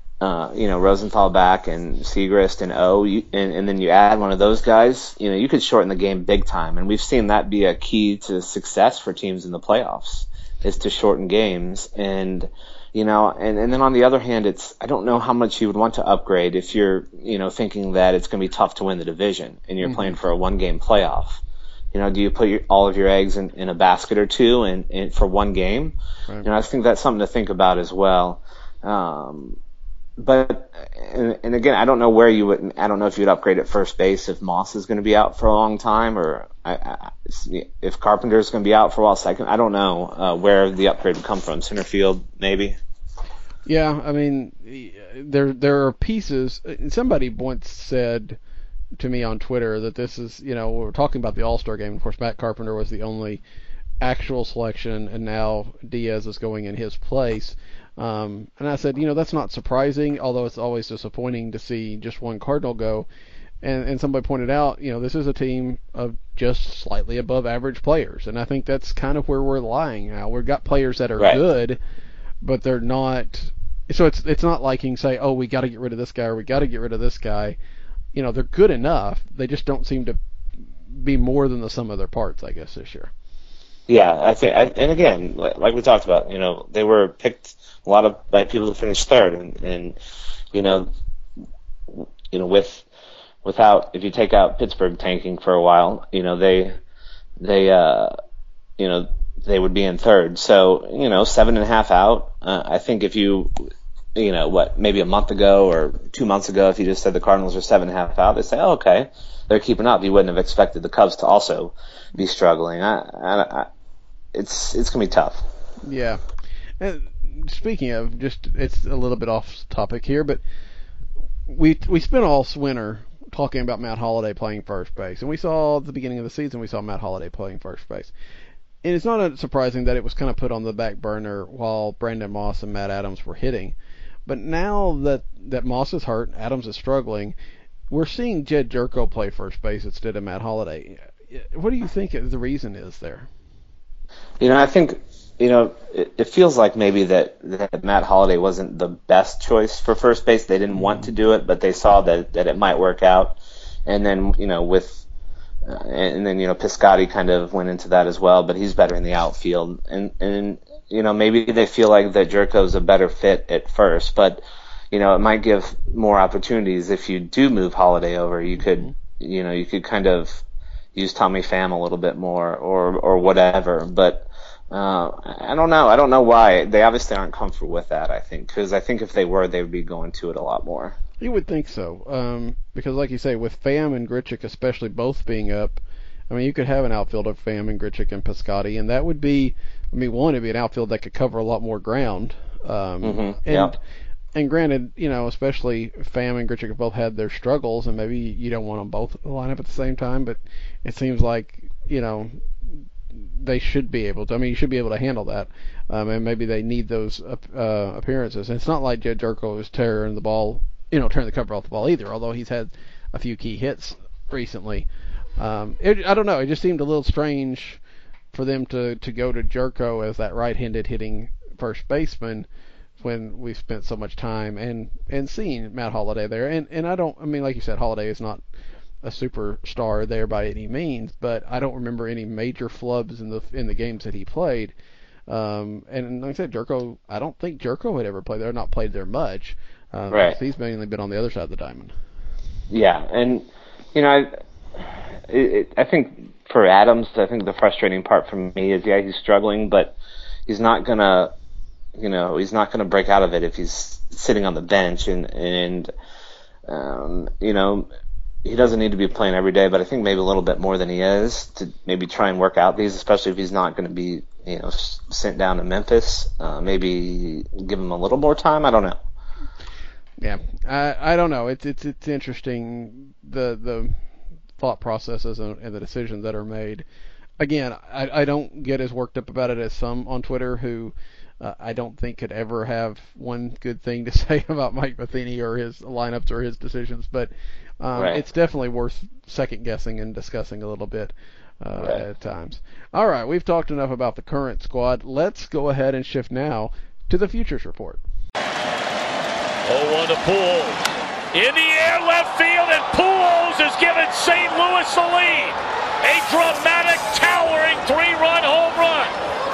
[SPEAKER 4] Rosenthal back and Segrist and and then you add one of those guys, you could shorten the game big time. And we've seen that be a key to success for teams in the playoffs, is to shorten games. And, and then on the other hand, I don't know how much you would want to upgrade if you're, thinking that it's going to be tough to win the division and you're playing for a 1-game playoff. Do you put all of your eggs in a basket or two and for one game? Right. I think that's something to think about as well. But and again, I don't know where you would. I don't know if you'd upgrade at first base if Moss is going to be out for a long time, or if Carpenter is going to be out for a while. Second, I don't know where the upgrade would come from. Center field, maybe.
[SPEAKER 3] Yeah, I mean, there are pieces. Somebody once said to me on Twitter that this is, we were talking about the All-Star game. Of course, Matt Carpenter was the only actual selection, and now Diaz is going in his place. And I said, that's not surprising, although it's always disappointing to see just one Cardinal go. And somebody pointed out, this is a team of just slightly above average players. And I think that's kind of where we're lying now. We've got players that are good, but they're not. So it's not like you can say, oh, we got to get rid of this guy or we got to get rid of this guy. They're good enough. They just don't seem to be more than the sum of their parts, I guess, this year.
[SPEAKER 4] Yeah, I think, and again, like we talked about, they were picked a lot by people to finish third, and without, if you take out Pittsburgh tanking for a while, they they they would be in third. So 7.5 out. I think if maybe a month ago or 2 months ago, if you just said the Cardinals are 7.5 out, they say, oh, okay, they're keeping up. You wouldn't have expected the Cubs to also be struggling. It's gonna be tough.
[SPEAKER 3] Yeah. And speaking of, it's a little bit off topic here, but we spent all winter talking about Matt Holliday playing first base, and we saw at the beginning of the season Matt Holliday playing first base. And it's not surprising that it was kind of put on the back burner while Brandon Moss and Matt Adams were hitting. But now that Moss is hurt, Adams is struggling, we're seeing Jed Jerko play first base instead of Matt Holliday. What do you think the reason is there?
[SPEAKER 4] I think, it feels like maybe that Matt Holliday wasn't the best choice for first base. They didn't want to do it, but they saw that it might work out. And then, Piscotty kind of went into that as well, but he's better in the outfield. And maybe they feel like that Jerko's a better fit at first, but, it might give more opportunities if you do move Holliday over. You could, you could kind of use Tommy Pham a little bit more or whatever, but I don't know. I don't know why. They obviously aren't comfortable with that, I think, because I think if they were, they would be going to it a lot more.
[SPEAKER 3] You would think so, because like you say, with Pham and Grichuk especially both being up, I mean, you could have an outfield of Pham and Grichuk and Piscotty, and that would be, it'd be an outfield that could cover a lot more ground. And granted, especially Pham and Grichuk have both had their struggles, and maybe you don't want them both to line up at the same time, but it seems like, they should be able to. You should be able to handle that, and maybe they need those appearances. And it's not like Jed Jerko is tearing the cover off the ball either, although he's had a few key hits recently. I don't know. It just seemed a little strange for them to go to Jerko as that right-handed hitting first baseman when we've spent so much time and seeing Matt Holliday there. And I don't, like you said, Holliday is not a superstar there by any means, but I don't remember any major flubs in the games that he played. And like I said, Jerko, I don't think Jerko had ever played there, not played there much.
[SPEAKER 4] Right.
[SPEAKER 3] He's mainly been on the other side of the diamond.
[SPEAKER 4] Yeah, and I think for Adams, I think the frustrating part for me is, he's struggling, but he's not gonna break out of it if he's sitting on the bench, and he doesn't need to be playing every day, but I think maybe a little bit more than he is to maybe try and work out these, especially if he's not going to be, sent down to Memphis. Maybe give him a little more time. I don't know.
[SPEAKER 3] Yeah, I don't know. It's interesting, the thought processes and the decisions that are made. Again, I don't get as worked up about it as some on Twitter who I don't think could ever have one good thing to say about Mike Matheny or his lineups or his decisions, but right. It's definitely worth second guessing and discussing a little bit at times. All right, we've talked enough about the current squad. Let's go ahead and shift now to the Futures Report.
[SPEAKER 1] 0-1 to Pujols. In the air, left field, and Pujols has given St. Louis the lead. A dramatic, towering 3-run home run.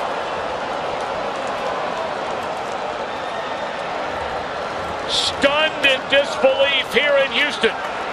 [SPEAKER 1] Stunned in disbelief here in Houston.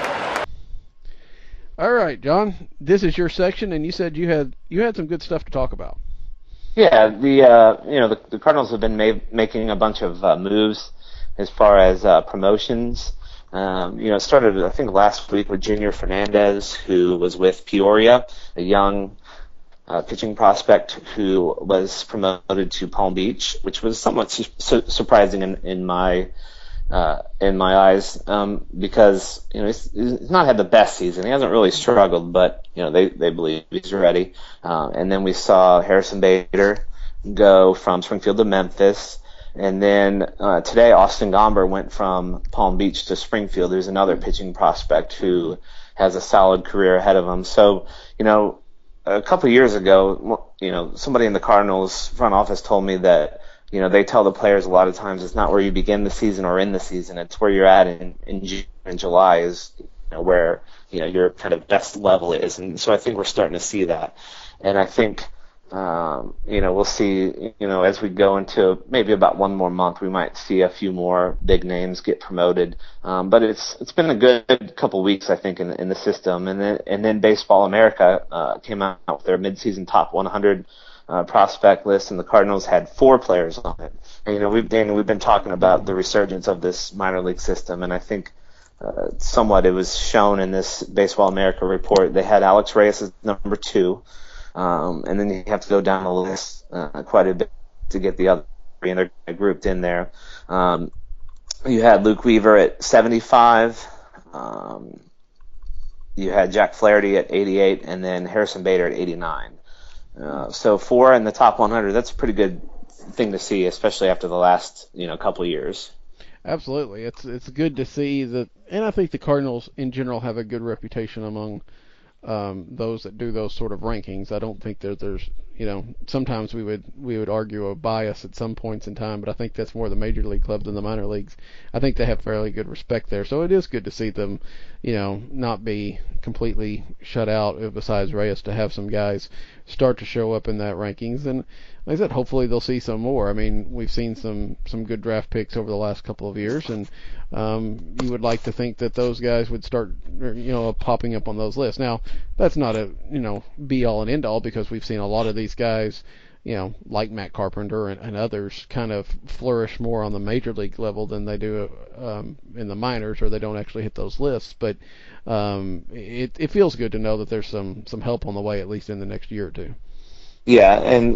[SPEAKER 3] All right, John, this is your section, and you said you had some good stuff to talk about.
[SPEAKER 4] Yeah, the Cardinals have been making a bunch of moves as far as promotions. It started, I think, last week with Junior Fernandez, who was with Peoria, a young pitching prospect who was promoted to Palm Beach, which was somewhat surprising in my eyes, because he's not had the best season. He hasn't really struggled, but they believe he's ready. And then we saw Harrison Bader go from Springfield to Memphis. And then today, Austin Gomber went from Palm Beach to Springfield. There's another pitching prospect who has a solid career ahead of him. So, a couple of years ago, somebody in the Cardinals front office told me that, they tell the players a lot of times it's not where you begin the season or end the season. It's where you're at in June and July is where your kind of best level is. And so I think we're starting to see that. And I think We'll see, as we go into maybe about one more month, we might see a few more big names get promoted. But it's been a good couple weeks, I think, in the system. And then Baseball America came out with their midseason top 100 prospect list, and the Cardinals had 4 players on it. And, we've been talking about the resurgence of this minor league system, and I think somewhat it was shown in this Baseball America report. They had Alex Reyes as number 2. And then you have to go down the list quite a bit to get the other 3, and they're grouped in there. You had Luke Weaver at 75. You had Jack Flaherty at 88, and then Harrison Bader at 89. So 4 in the top 100. That's a pretty good thing to see, especially after the last couple of years.
[SPEAKER 3] Absolutely, it's good to see that, and I think the Cardinals in general have a good reputation among those that do those sort of rankings. I don't think that there's, sometimes we would argue a bias at some points in time, but I think that's more the major league clubs than the minor leagues. I think they have fairly good respect there, so it is good to see them, not be completely shut out. Besides Reyes, to have some guys start to show up in that rankings, and like I said, hopefully they'll see some more. I mean, we've seen some good draft picks over the last couple of years, and you would like to think that those guys would start, popping up on those lists. Now, that's not a, be all and end all, because we've seen a lot of these guys, like Matt Carpenter and others, kind of flourish more on the major league level than they do in the minors, or they don't actually hit those lists. But it feels good to know that there's some help on the way, at least in the next year or two.
[SPEAKER 4] Yeah, and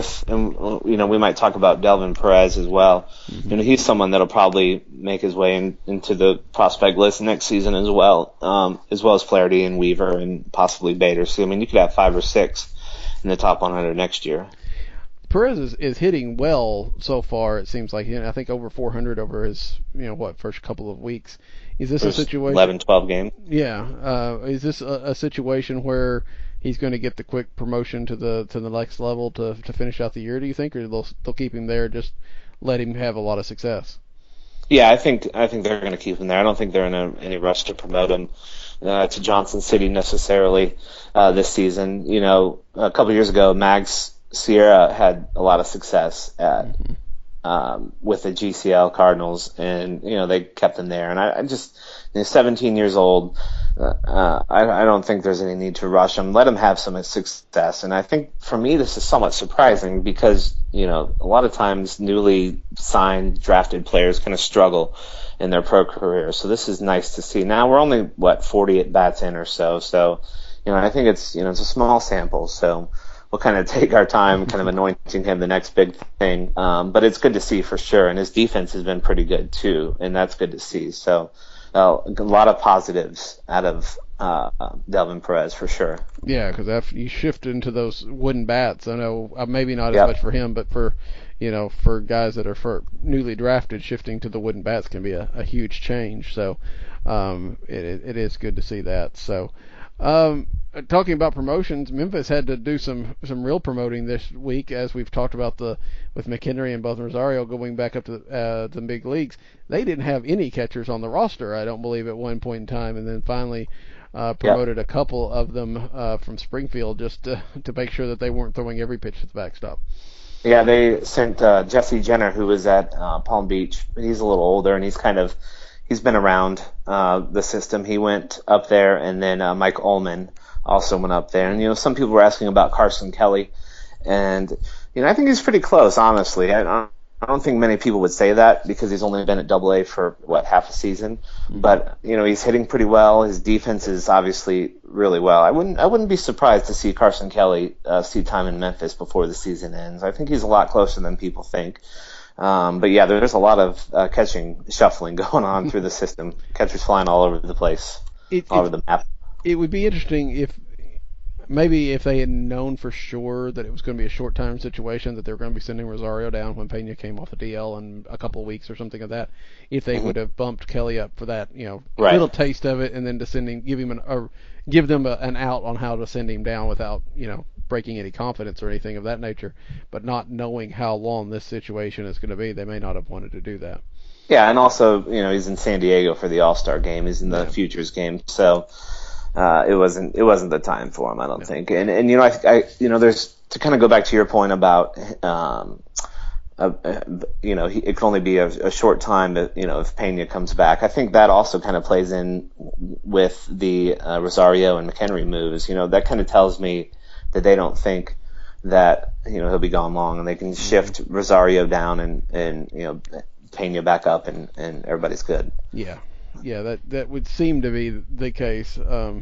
[SPEAKER 4] we might talk about Delvin Perez as well.
[SPEAKER 3] Mm-hmm.
[SPEAKER 4] He's someone that'll probably make his way into the prospect list next season as well as Flaherty and Weaver and possibly Bader. So you could have 5 or 6 in the top 100 next year.
[SPEAKER 3] Perez is hitting well so far. It seems like, I think over 400 over his first couple of weeks. Is this a situation?
[SPEAKER 4] 11, 12 games.
[SPEAKER 3] Yeah. Is this a situation where he's going to get the quick promotion to the next level to finish out the year, do you think, or they'll keep him there, just let him have a lot of success?
[SPEAKER 4] Yeah, I think they're going to keep him there. I don't think they're in any rush to promote him to Johnson City necessarily this season. A couple years ago, Mags Sierra had a lot of success with the GCL Cardinals, and they kept him there. And I just 17 years old. I don't think there's any need to rush him. Let him have some success. And I think for me this is somewhat surprising because a lot of times newly signed drafted players kind of struggle in their pro career. So this is nice to see. Now we're only 40 at bats in or so. So I think it's it's a small sample. So we'll kind of take our time kind of anointing him the next big thing. But it's good to see for sure. And his defense has been pretty good too, and that's good to see. So a lot of positives out of Delvin Perez for sure.
[SPEAKER 3] Yeah, because after you shift into those wooden bats, I know maybe not as much for him, but for guys that are newly drafted, shifting to the wooden bats can be a huge change. So it is good to see that. So talking about promotions, Memphis had to do some real promoting this week, as we've talked about with McHenry and both Rosario going back up to the big leagues. They didn't have any catchers on the roster, I don't believe, at one point in time, and then finally promoted a couple of them from Springfield just to make sure that they weren't throwing every pitch to the backstop.
[SPEAKER 4] Yeah, they sent Jesse Jenner, who was at Palm Beach. He's a little older, and he's been around the system. He went up there, and then Mike Ullman also went up there. And some people were asking about Carson Kelly, and I think he's pretty close, honestly. I don't think many people would say that because he's only been at AA for half a season, but he's hitting pretty well. His defense is obviously really well. I wouldn't be surprised to see Carson Kelly see time in Memphis before the season ends. I think he's a lot closer than people think. But yeah, there's a lot of catching shuffling going on through the system. Catchers flying all over the place, all over the map.
[SPEAKER 3] It would be interesting if they had known for sure that it was going to be a short-time situation, that they were going to be sending Rosario down when Pena came off the DL in a couple of weeks or something like that, if they would have bumped Kelly up for that, little taste of it, and then give them an out on how to send him down without, breaking any confidence or anything of that nature. But not knowing how long this situation is going to be, they may not have wanted to do that.
[SPEAKER 4] Yeah, and also, he's in San Diego for the All-Star game. He's in the Futures game, so it wasn't the time for him, I don't think. And I there's to kind of go back to your point about, it can only be a short time that, if Pena comes back. I think that also kind of plays in with the Rosario and McHenry moves. That kind of tells me that they don't think that, he'll be gone long, and they can shift Rosario down and Pena back up, and everybody's good.
[SPEAKER 3] Yeah, that would seem to be the case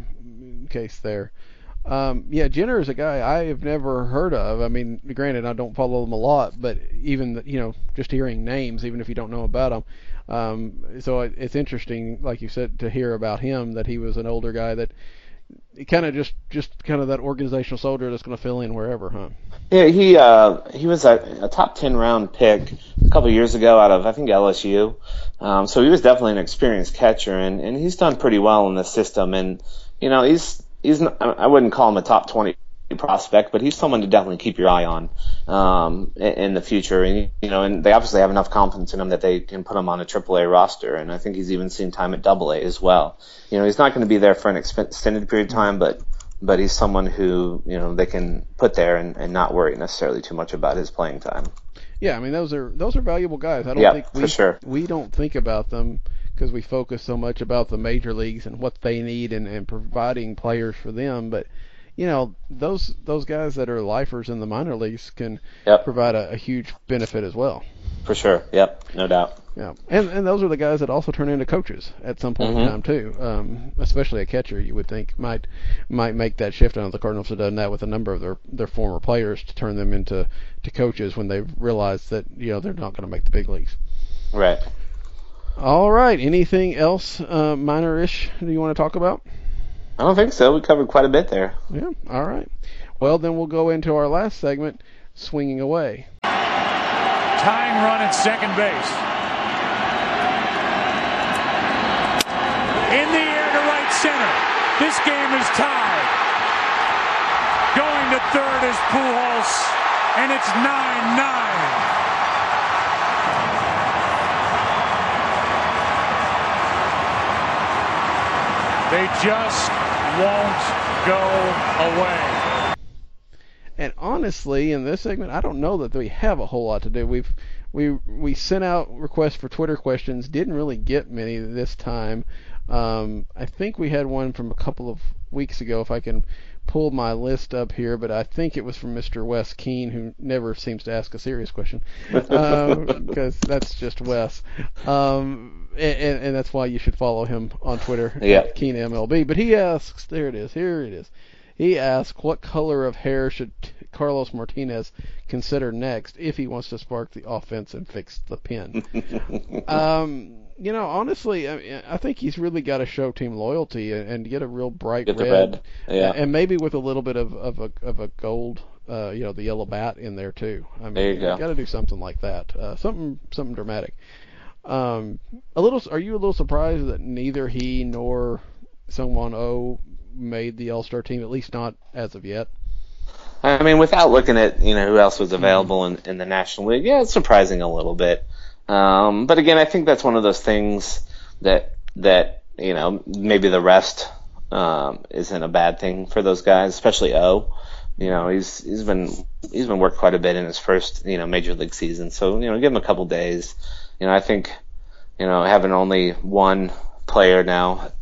[SPEAKER 3] there. Jenner is a guy I have never heard of. I mean, granted, I don't follow him a lot, but even just hearing names, even if you don't know about him, so it's interesting, like you said, to hear about him, that he was an older guy that kind of just kind of that organizational soldier that's going to fill in wherever, huh?
[SPEAKER 4] Yeah, he was a top 10 round pick a couple of years ago out of, I think, LSU. So he was definitely an experienced catcher, and he's done pretty well in this system. And he's not, I wouldn't call him a top 20 prospect, but he's someone to definitely keep your eye on in the future. And and they obviously have enough confidence in him that they can put him on a AAA roster. And I think he's even seen time at AA as well. He's not going to be there for an extended period of time, but he's someone who they can put there and not worry necessarily too much about his playing time.
[SPEAKER 3] Yeah, I mean those are valuable guys. I don't think
[SPEAKER 4] for sure.
[SPEAKER 3] We don't think about them because we focus so much about the major leagues and what they need and providing players for them. But those guys that are lifers in the minor leagues can provide a huge benefit as well.
[SPEAKER 4] For sure. Yep. No doubt.
[SPEAKER 3] Yeah, and those are the guys that also turn into coaches at some point in time too. Especially a catcher, you would think might make that shift. I know the Cardinals have done that with a number of their former players to turn them into coaches when they realize that they're not going to make the big leagues.
[SPEAKER 4] Right.
[SPEAKER 3] All right. Anything else minor-ish do you want to talk about?
[SPEAKER 4] I don't think so. We covered quite a bit there.
[SPEAKER 3] Yeah. All right. Well, then we'll go into our last segment, swinging away.
[SPEAKER 1] Tying run at second base. In the air to right center. This game is tied. Going to third is Pujols, and it's 9-9. They just won't go away.
[SPEAKER 3] And honestly, in this segment, I don't know that we have a whole lot to do. We sent out requests for Twitter questions, didn't really get many this time. I think we had one from a couple of weeks ago, if I can pull my list up here, but I think it was from Mr. Wes Keene, who never seems to ask a serious question, because that's just Wes. And that's why you should follow him on Twitter, Keene MLB. But he asks, here it is. He asks, what color of hair should Carlos Martinez consider next if he wants to spark the offense and fix the pin? Honestly, I think he's really got to show team loyalty and get a real bright red. Yeah. And maybe with a little bit of a gold, the yellow bat in there too. I mean,
[SPEAKER 4] there you go.
[SPEAKER 3] Got to do something like that. Something dramatic. Are you a little surprised that neither he nor Seung-Won Oh made the All-Star team, at least not as of yet?
[SPEAKER 4] I mean, without looking at who else was available in the National League, yeah, it's surprising a little bit. But again, I think that's one of those things that maybe the rest isn't a bad thing for those guys, especially O. He's been worked quite a bit in his first major league season, so give him a couple days. I think having only one player now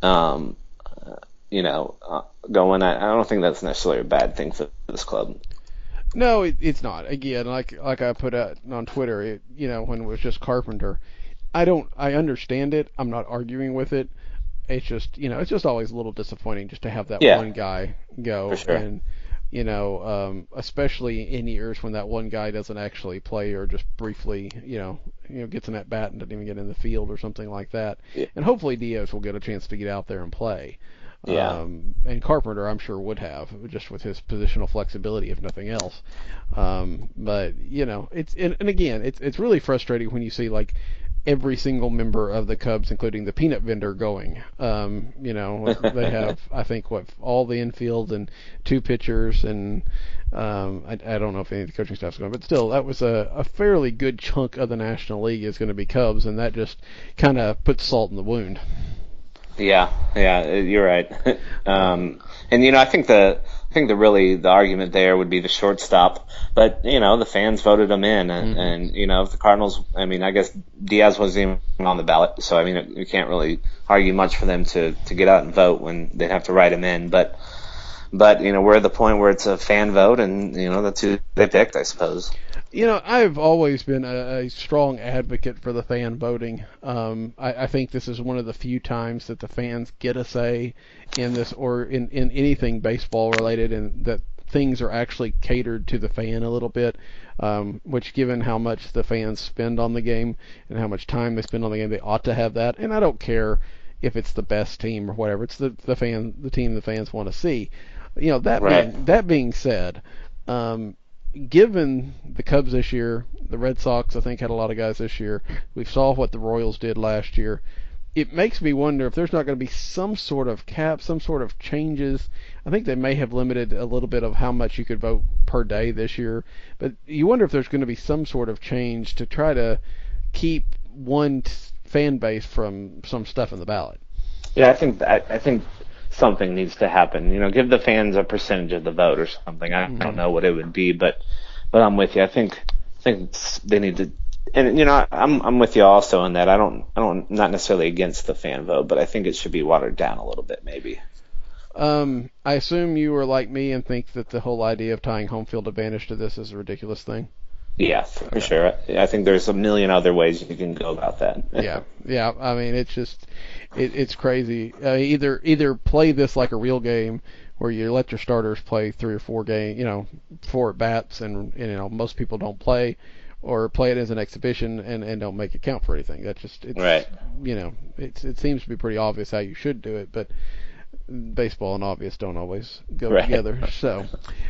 [SPEAKER 4] going, I don't think that's necessarily a bad thing for this club.
[SPEAKER 3] No, it's not. Again, like I put out on Twitter, when it was just Carpenter, I understand it. I'm not arguing with it. It's just, it's just always a little disappointing just to have that one guy go.
[SPEAKER 4] For sure.
[SPEAKER 3] And, especially in years when that one guy doesn't actually play or just briefly, gets an at bat and doesn't even get in the field or something like that. Yeah. And hopefully Diaz will get a chance to get out there and play.
[SPEAKER 4] Yeah.
[SPEAKER 3] And Carpenter, I'm sure, would have, just with his positional flexibility, if nothing else. But it's really frustrating when you see like every single member of the Cubs, including the peanut vendor, going. They have, I think, all the infield and two pitchers, and I don't know if any of the coaching staff's going, but still, that was a fairly good chunk of the National League is going to be Cubs, and that just kind of puts salt in the wound.
[SPEAKER 4] Yeah, you're right. And I think the think the argument there would be the shortstop, but the fans voted him in, and if the Cardinals, I mean, I guess Diaz wasn't even on the ballot, so I mean, you can't really argue much for them to get out and vote when they'd have to write him in, but we're at the point where it's a fan vote, and that's who they picked, I suppose.
[SPEAKER 3] I've always been a strong advocate for the fan voting. I think this is one of the few times that the fans get a say in this, or in anything baseball related, and that things are actually catered to the fan a little bit, which, given how much the fans spend on the game and how much time they spend on the game, they ought to have that. And I don't care if it's the best team or whatever. It's the team the fans want to see. That being said, given the Cubs this year, the Red Sox, I think, had a lot of guys this year. We saw what the Royals did last year. It makes me wonder if there's not going to be some sort of cap, some sort of changes. I think they may have limited a little bit of how much you could vote per day this year. But you wonder if there's going to be some sort of change to try to keep one fan base from some stuff in the ballot.
[SPEAKER 4] Yeah, I think something needs to happen. Give the fans a percentage of the vote or something. I don't know what it would be, but I'm with you. I think they need to, and I'm with you also in that. I'm not necessarily against the fan vote, but I think it should be watered down a little bit, maybe.
[SPEAKER 3] I assume you are like me and think that the whole idea of tying home field advantage to this is a ridiculous thing.
[SPEAKER 4] Yeah, for sure. I think there's a million other ways you can go about that.
[SPEAKER 3] Yeah. I mean, it's just, it's crazy. Either play this like a real game where you let your starters play 3 or 4 4 at bats, and most people don't play, or play it as an exhibition and don't make it count for anything. That's just, it's,
[SPEAKER 4] right.
[SPEAKER 3] It seems to be pretty obvious how you should do it, but baseball and obvious don't always go
[SPEAKER 4] right.
[SPEAKER 3] together. So,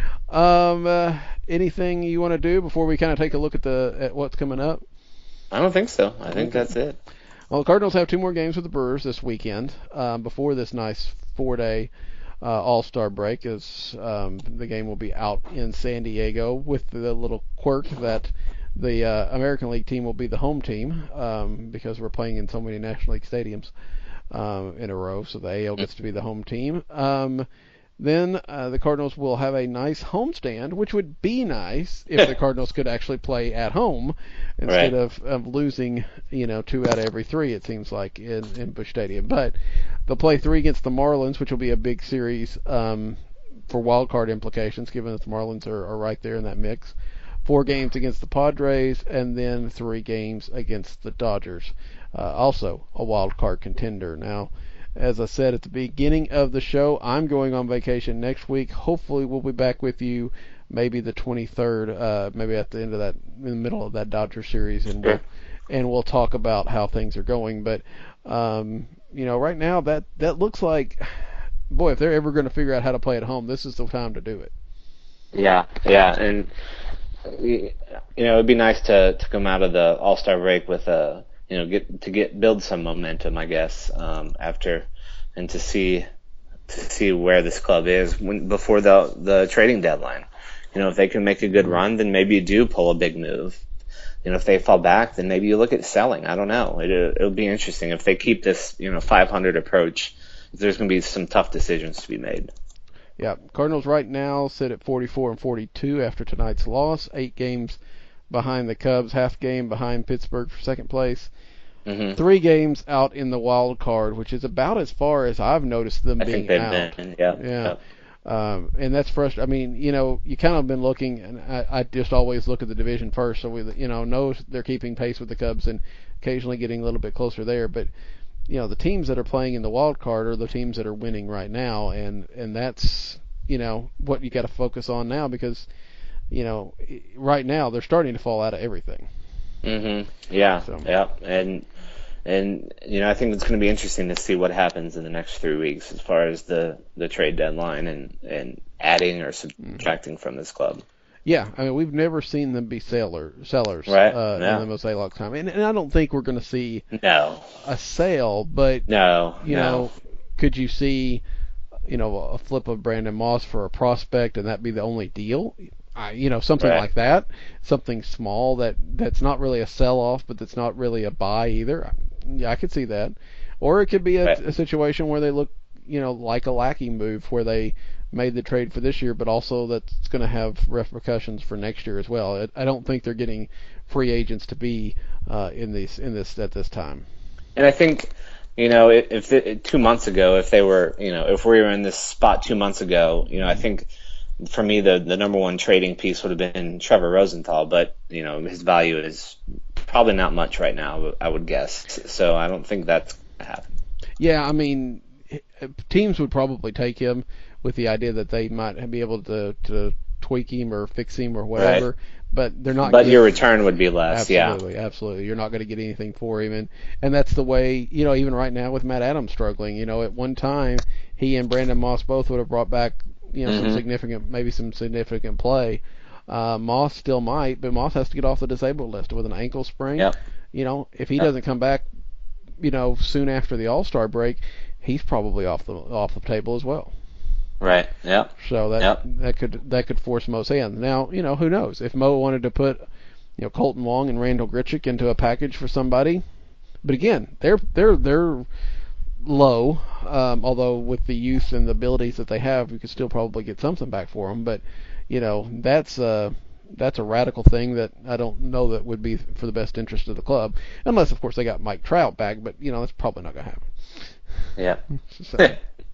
[SPEAKER 3] anything you want to do before we kind of take a look at what's coming up?
[SPEAKER 4] I don't think so. I think that's it.
[SPEAKER 3] Well, the Cardinals have 2 more games with the Brewers this weekend before this nice 4-day All-Star break. As the game will be out in San Diego, with the little quirk that the American League team will be the home team because we're playing in so many National League stadiums in a row, so the AL gets to be the home team. Then the Cardinals will have a nice homestand, which would be nice if the Cardinals could actually play at home instead of losing, 2 out of every 3, it seems like, in Busch Stadium. But they'll play 3 against the Marlins, which will be a big series for wild card implications, given that the Marlins are right there in that mix. 4 games against the Padres, and then 3 games against the Dodgers. Also a wild card contender. Now, as I said at the beginning of the show, I'm going on vacation next week. Hopefully we'll be back with you maybe the 23rd, maybe at the end of that, in the middle of that Dodger series, and we'll talk about how things are going. But right now that looks like, boy, if they're ever going to figure out how to play at home, this is the time to do it. Yeah,
[SPEAKER 4] and it'd be nice to come out of the All-Star break with build some momentum, I guess, after, and to see where this club is before the trading deadline. If they can make a good run, then maybe you do pull a big move. If they fall back, then maybe you look at selling. I don't know. It'll be interesting if they keep this 500 approach. There's going to be some tough decisions to be made.
[SPEAKER 3] Yeah, Cardinals right now sit at 44-42 after tonight's loss. 8 games behind the Cubs, half game behind Pittsburgh for second place. 3 games out in the wild card, which is about as far as I've noticed them being out.
[SPEAKER 4] Yeah.
[SPEAKER 3] And that's frustrating. I mean, you kind of been looking, and I just always look at the division first, so we know they're keeping pace with the Cubs and occasionally getting a little bit closer there. But the teams that are playing in the wild card are the teams that are winning right now, and that's what you got to focus on now, because right now they're starting to fall out of everything.
[SPEAKER 4] Yeah. So. Yeah. And I think it's going to be interesting to see what happens in the next 3 weeks as far as the trade deadline and adding or subtracting from this club.
[SPEAKER 3] Yeah, I mean, we've never seen them be sellers
[SPEAKER 4] right?
[SPEAKER 3] In the most long time, and I don't think we're going to see a sale, but could you see a flip of Brandon Moss for a prospect, and that be the only deal? Something like that, something small that's not really a sell-off, but that's not really a buy either. Yeah, I could see that. Or it could be a situation where they look, like a Lackey move where they made the trade for this year, but also that's going to have repercussions for next year as well. I don't think they're getting free agents to be in this at this time.
[SPEAKER 4] And I think, if 2 months ago, if they were, if we were in this spot 2 months ago, I think for me the number one trading piece would have been Trevor Rosenthal, but his value is probably not much right now, I would guess. So I don't think that's going to happen.
[SPEAKER 3] Yeah, I mean, teams would probably take him with the idea that they might be able to tweak him or fix him or whatever.
[SPEAKER 4] Right.
[SPEAKER 3] But they're not.
[SPEAKER 4] But your return would be less.
[SPEAKER 3] Absolutely. You're not going to get anything for him, and that's the way. Even right now with Matt Adams struggling. At one time he and Brandon Moss both would have brought back some significant play. Moss still might, but Moss has to get off the disabled list with an ankle sprain.
[SPEAKER 4] Yep.
[SPEAKER 3] If he doesn't come back, soon after the All-Star break, he's probably off the table as well.
[SPEAKER 4] Right. Yeah.
[SPEAKER 3] So that could force Mo's hand. Now, who knows? If Mo wanted to put, Colton Wong and Randall Grichuk into a package for somebody, but again, they're low. Although with the youth and the abilities that they have, we could still probably get something back for them. But that's a radical thing that I don't know that would be for the best interest of the club, unless of course they got Mike Trout back. But that's probably not going to happen.
[SPEAKER 4] Yeah.
[SPEAKER 3] So.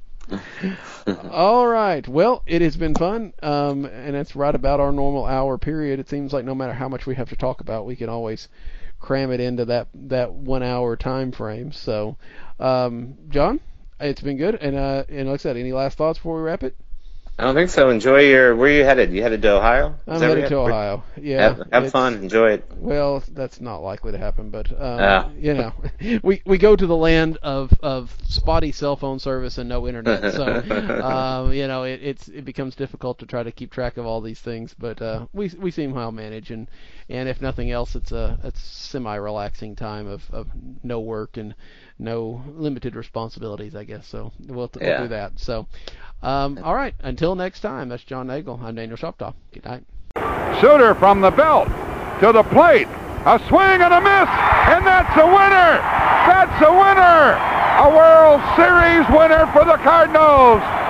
[SPEAKER 3] All right. Well, it has been fun, and it's right about our normal hour period. It seems like no matter how much we have to talk about, we can always cram it into that 1 hour time frame. So, John, it's been good, and like I said, any last thoughts before we wrap it?
[SPEAKER 4] I don't think so. Enjoy where are you headed? You headed to Ohio?
[SPEAKER 3] I'm headed to Ohio. Yeah.
[SPEAKER 4] Have fun. Enjoy it.
[SPEAKER 3] Well, that's not likely to happen, but we go to the land of spotty cell phone service and no internet, so it becomes difficult to try to keep track of all these things. But we somehow manage, and if nothing else, it's semi-relaxing time of no work and no limited responsibilities, I guess. So we'll do that. So. All right, until next time, that's John Nagel. I'm Daniel Shoptaw. Good night.
[SPEAKER 5] Suter from the belt to the plate. A swing and a miss, and that's a winner. That's a winner. A World Series winner for the Cardinals.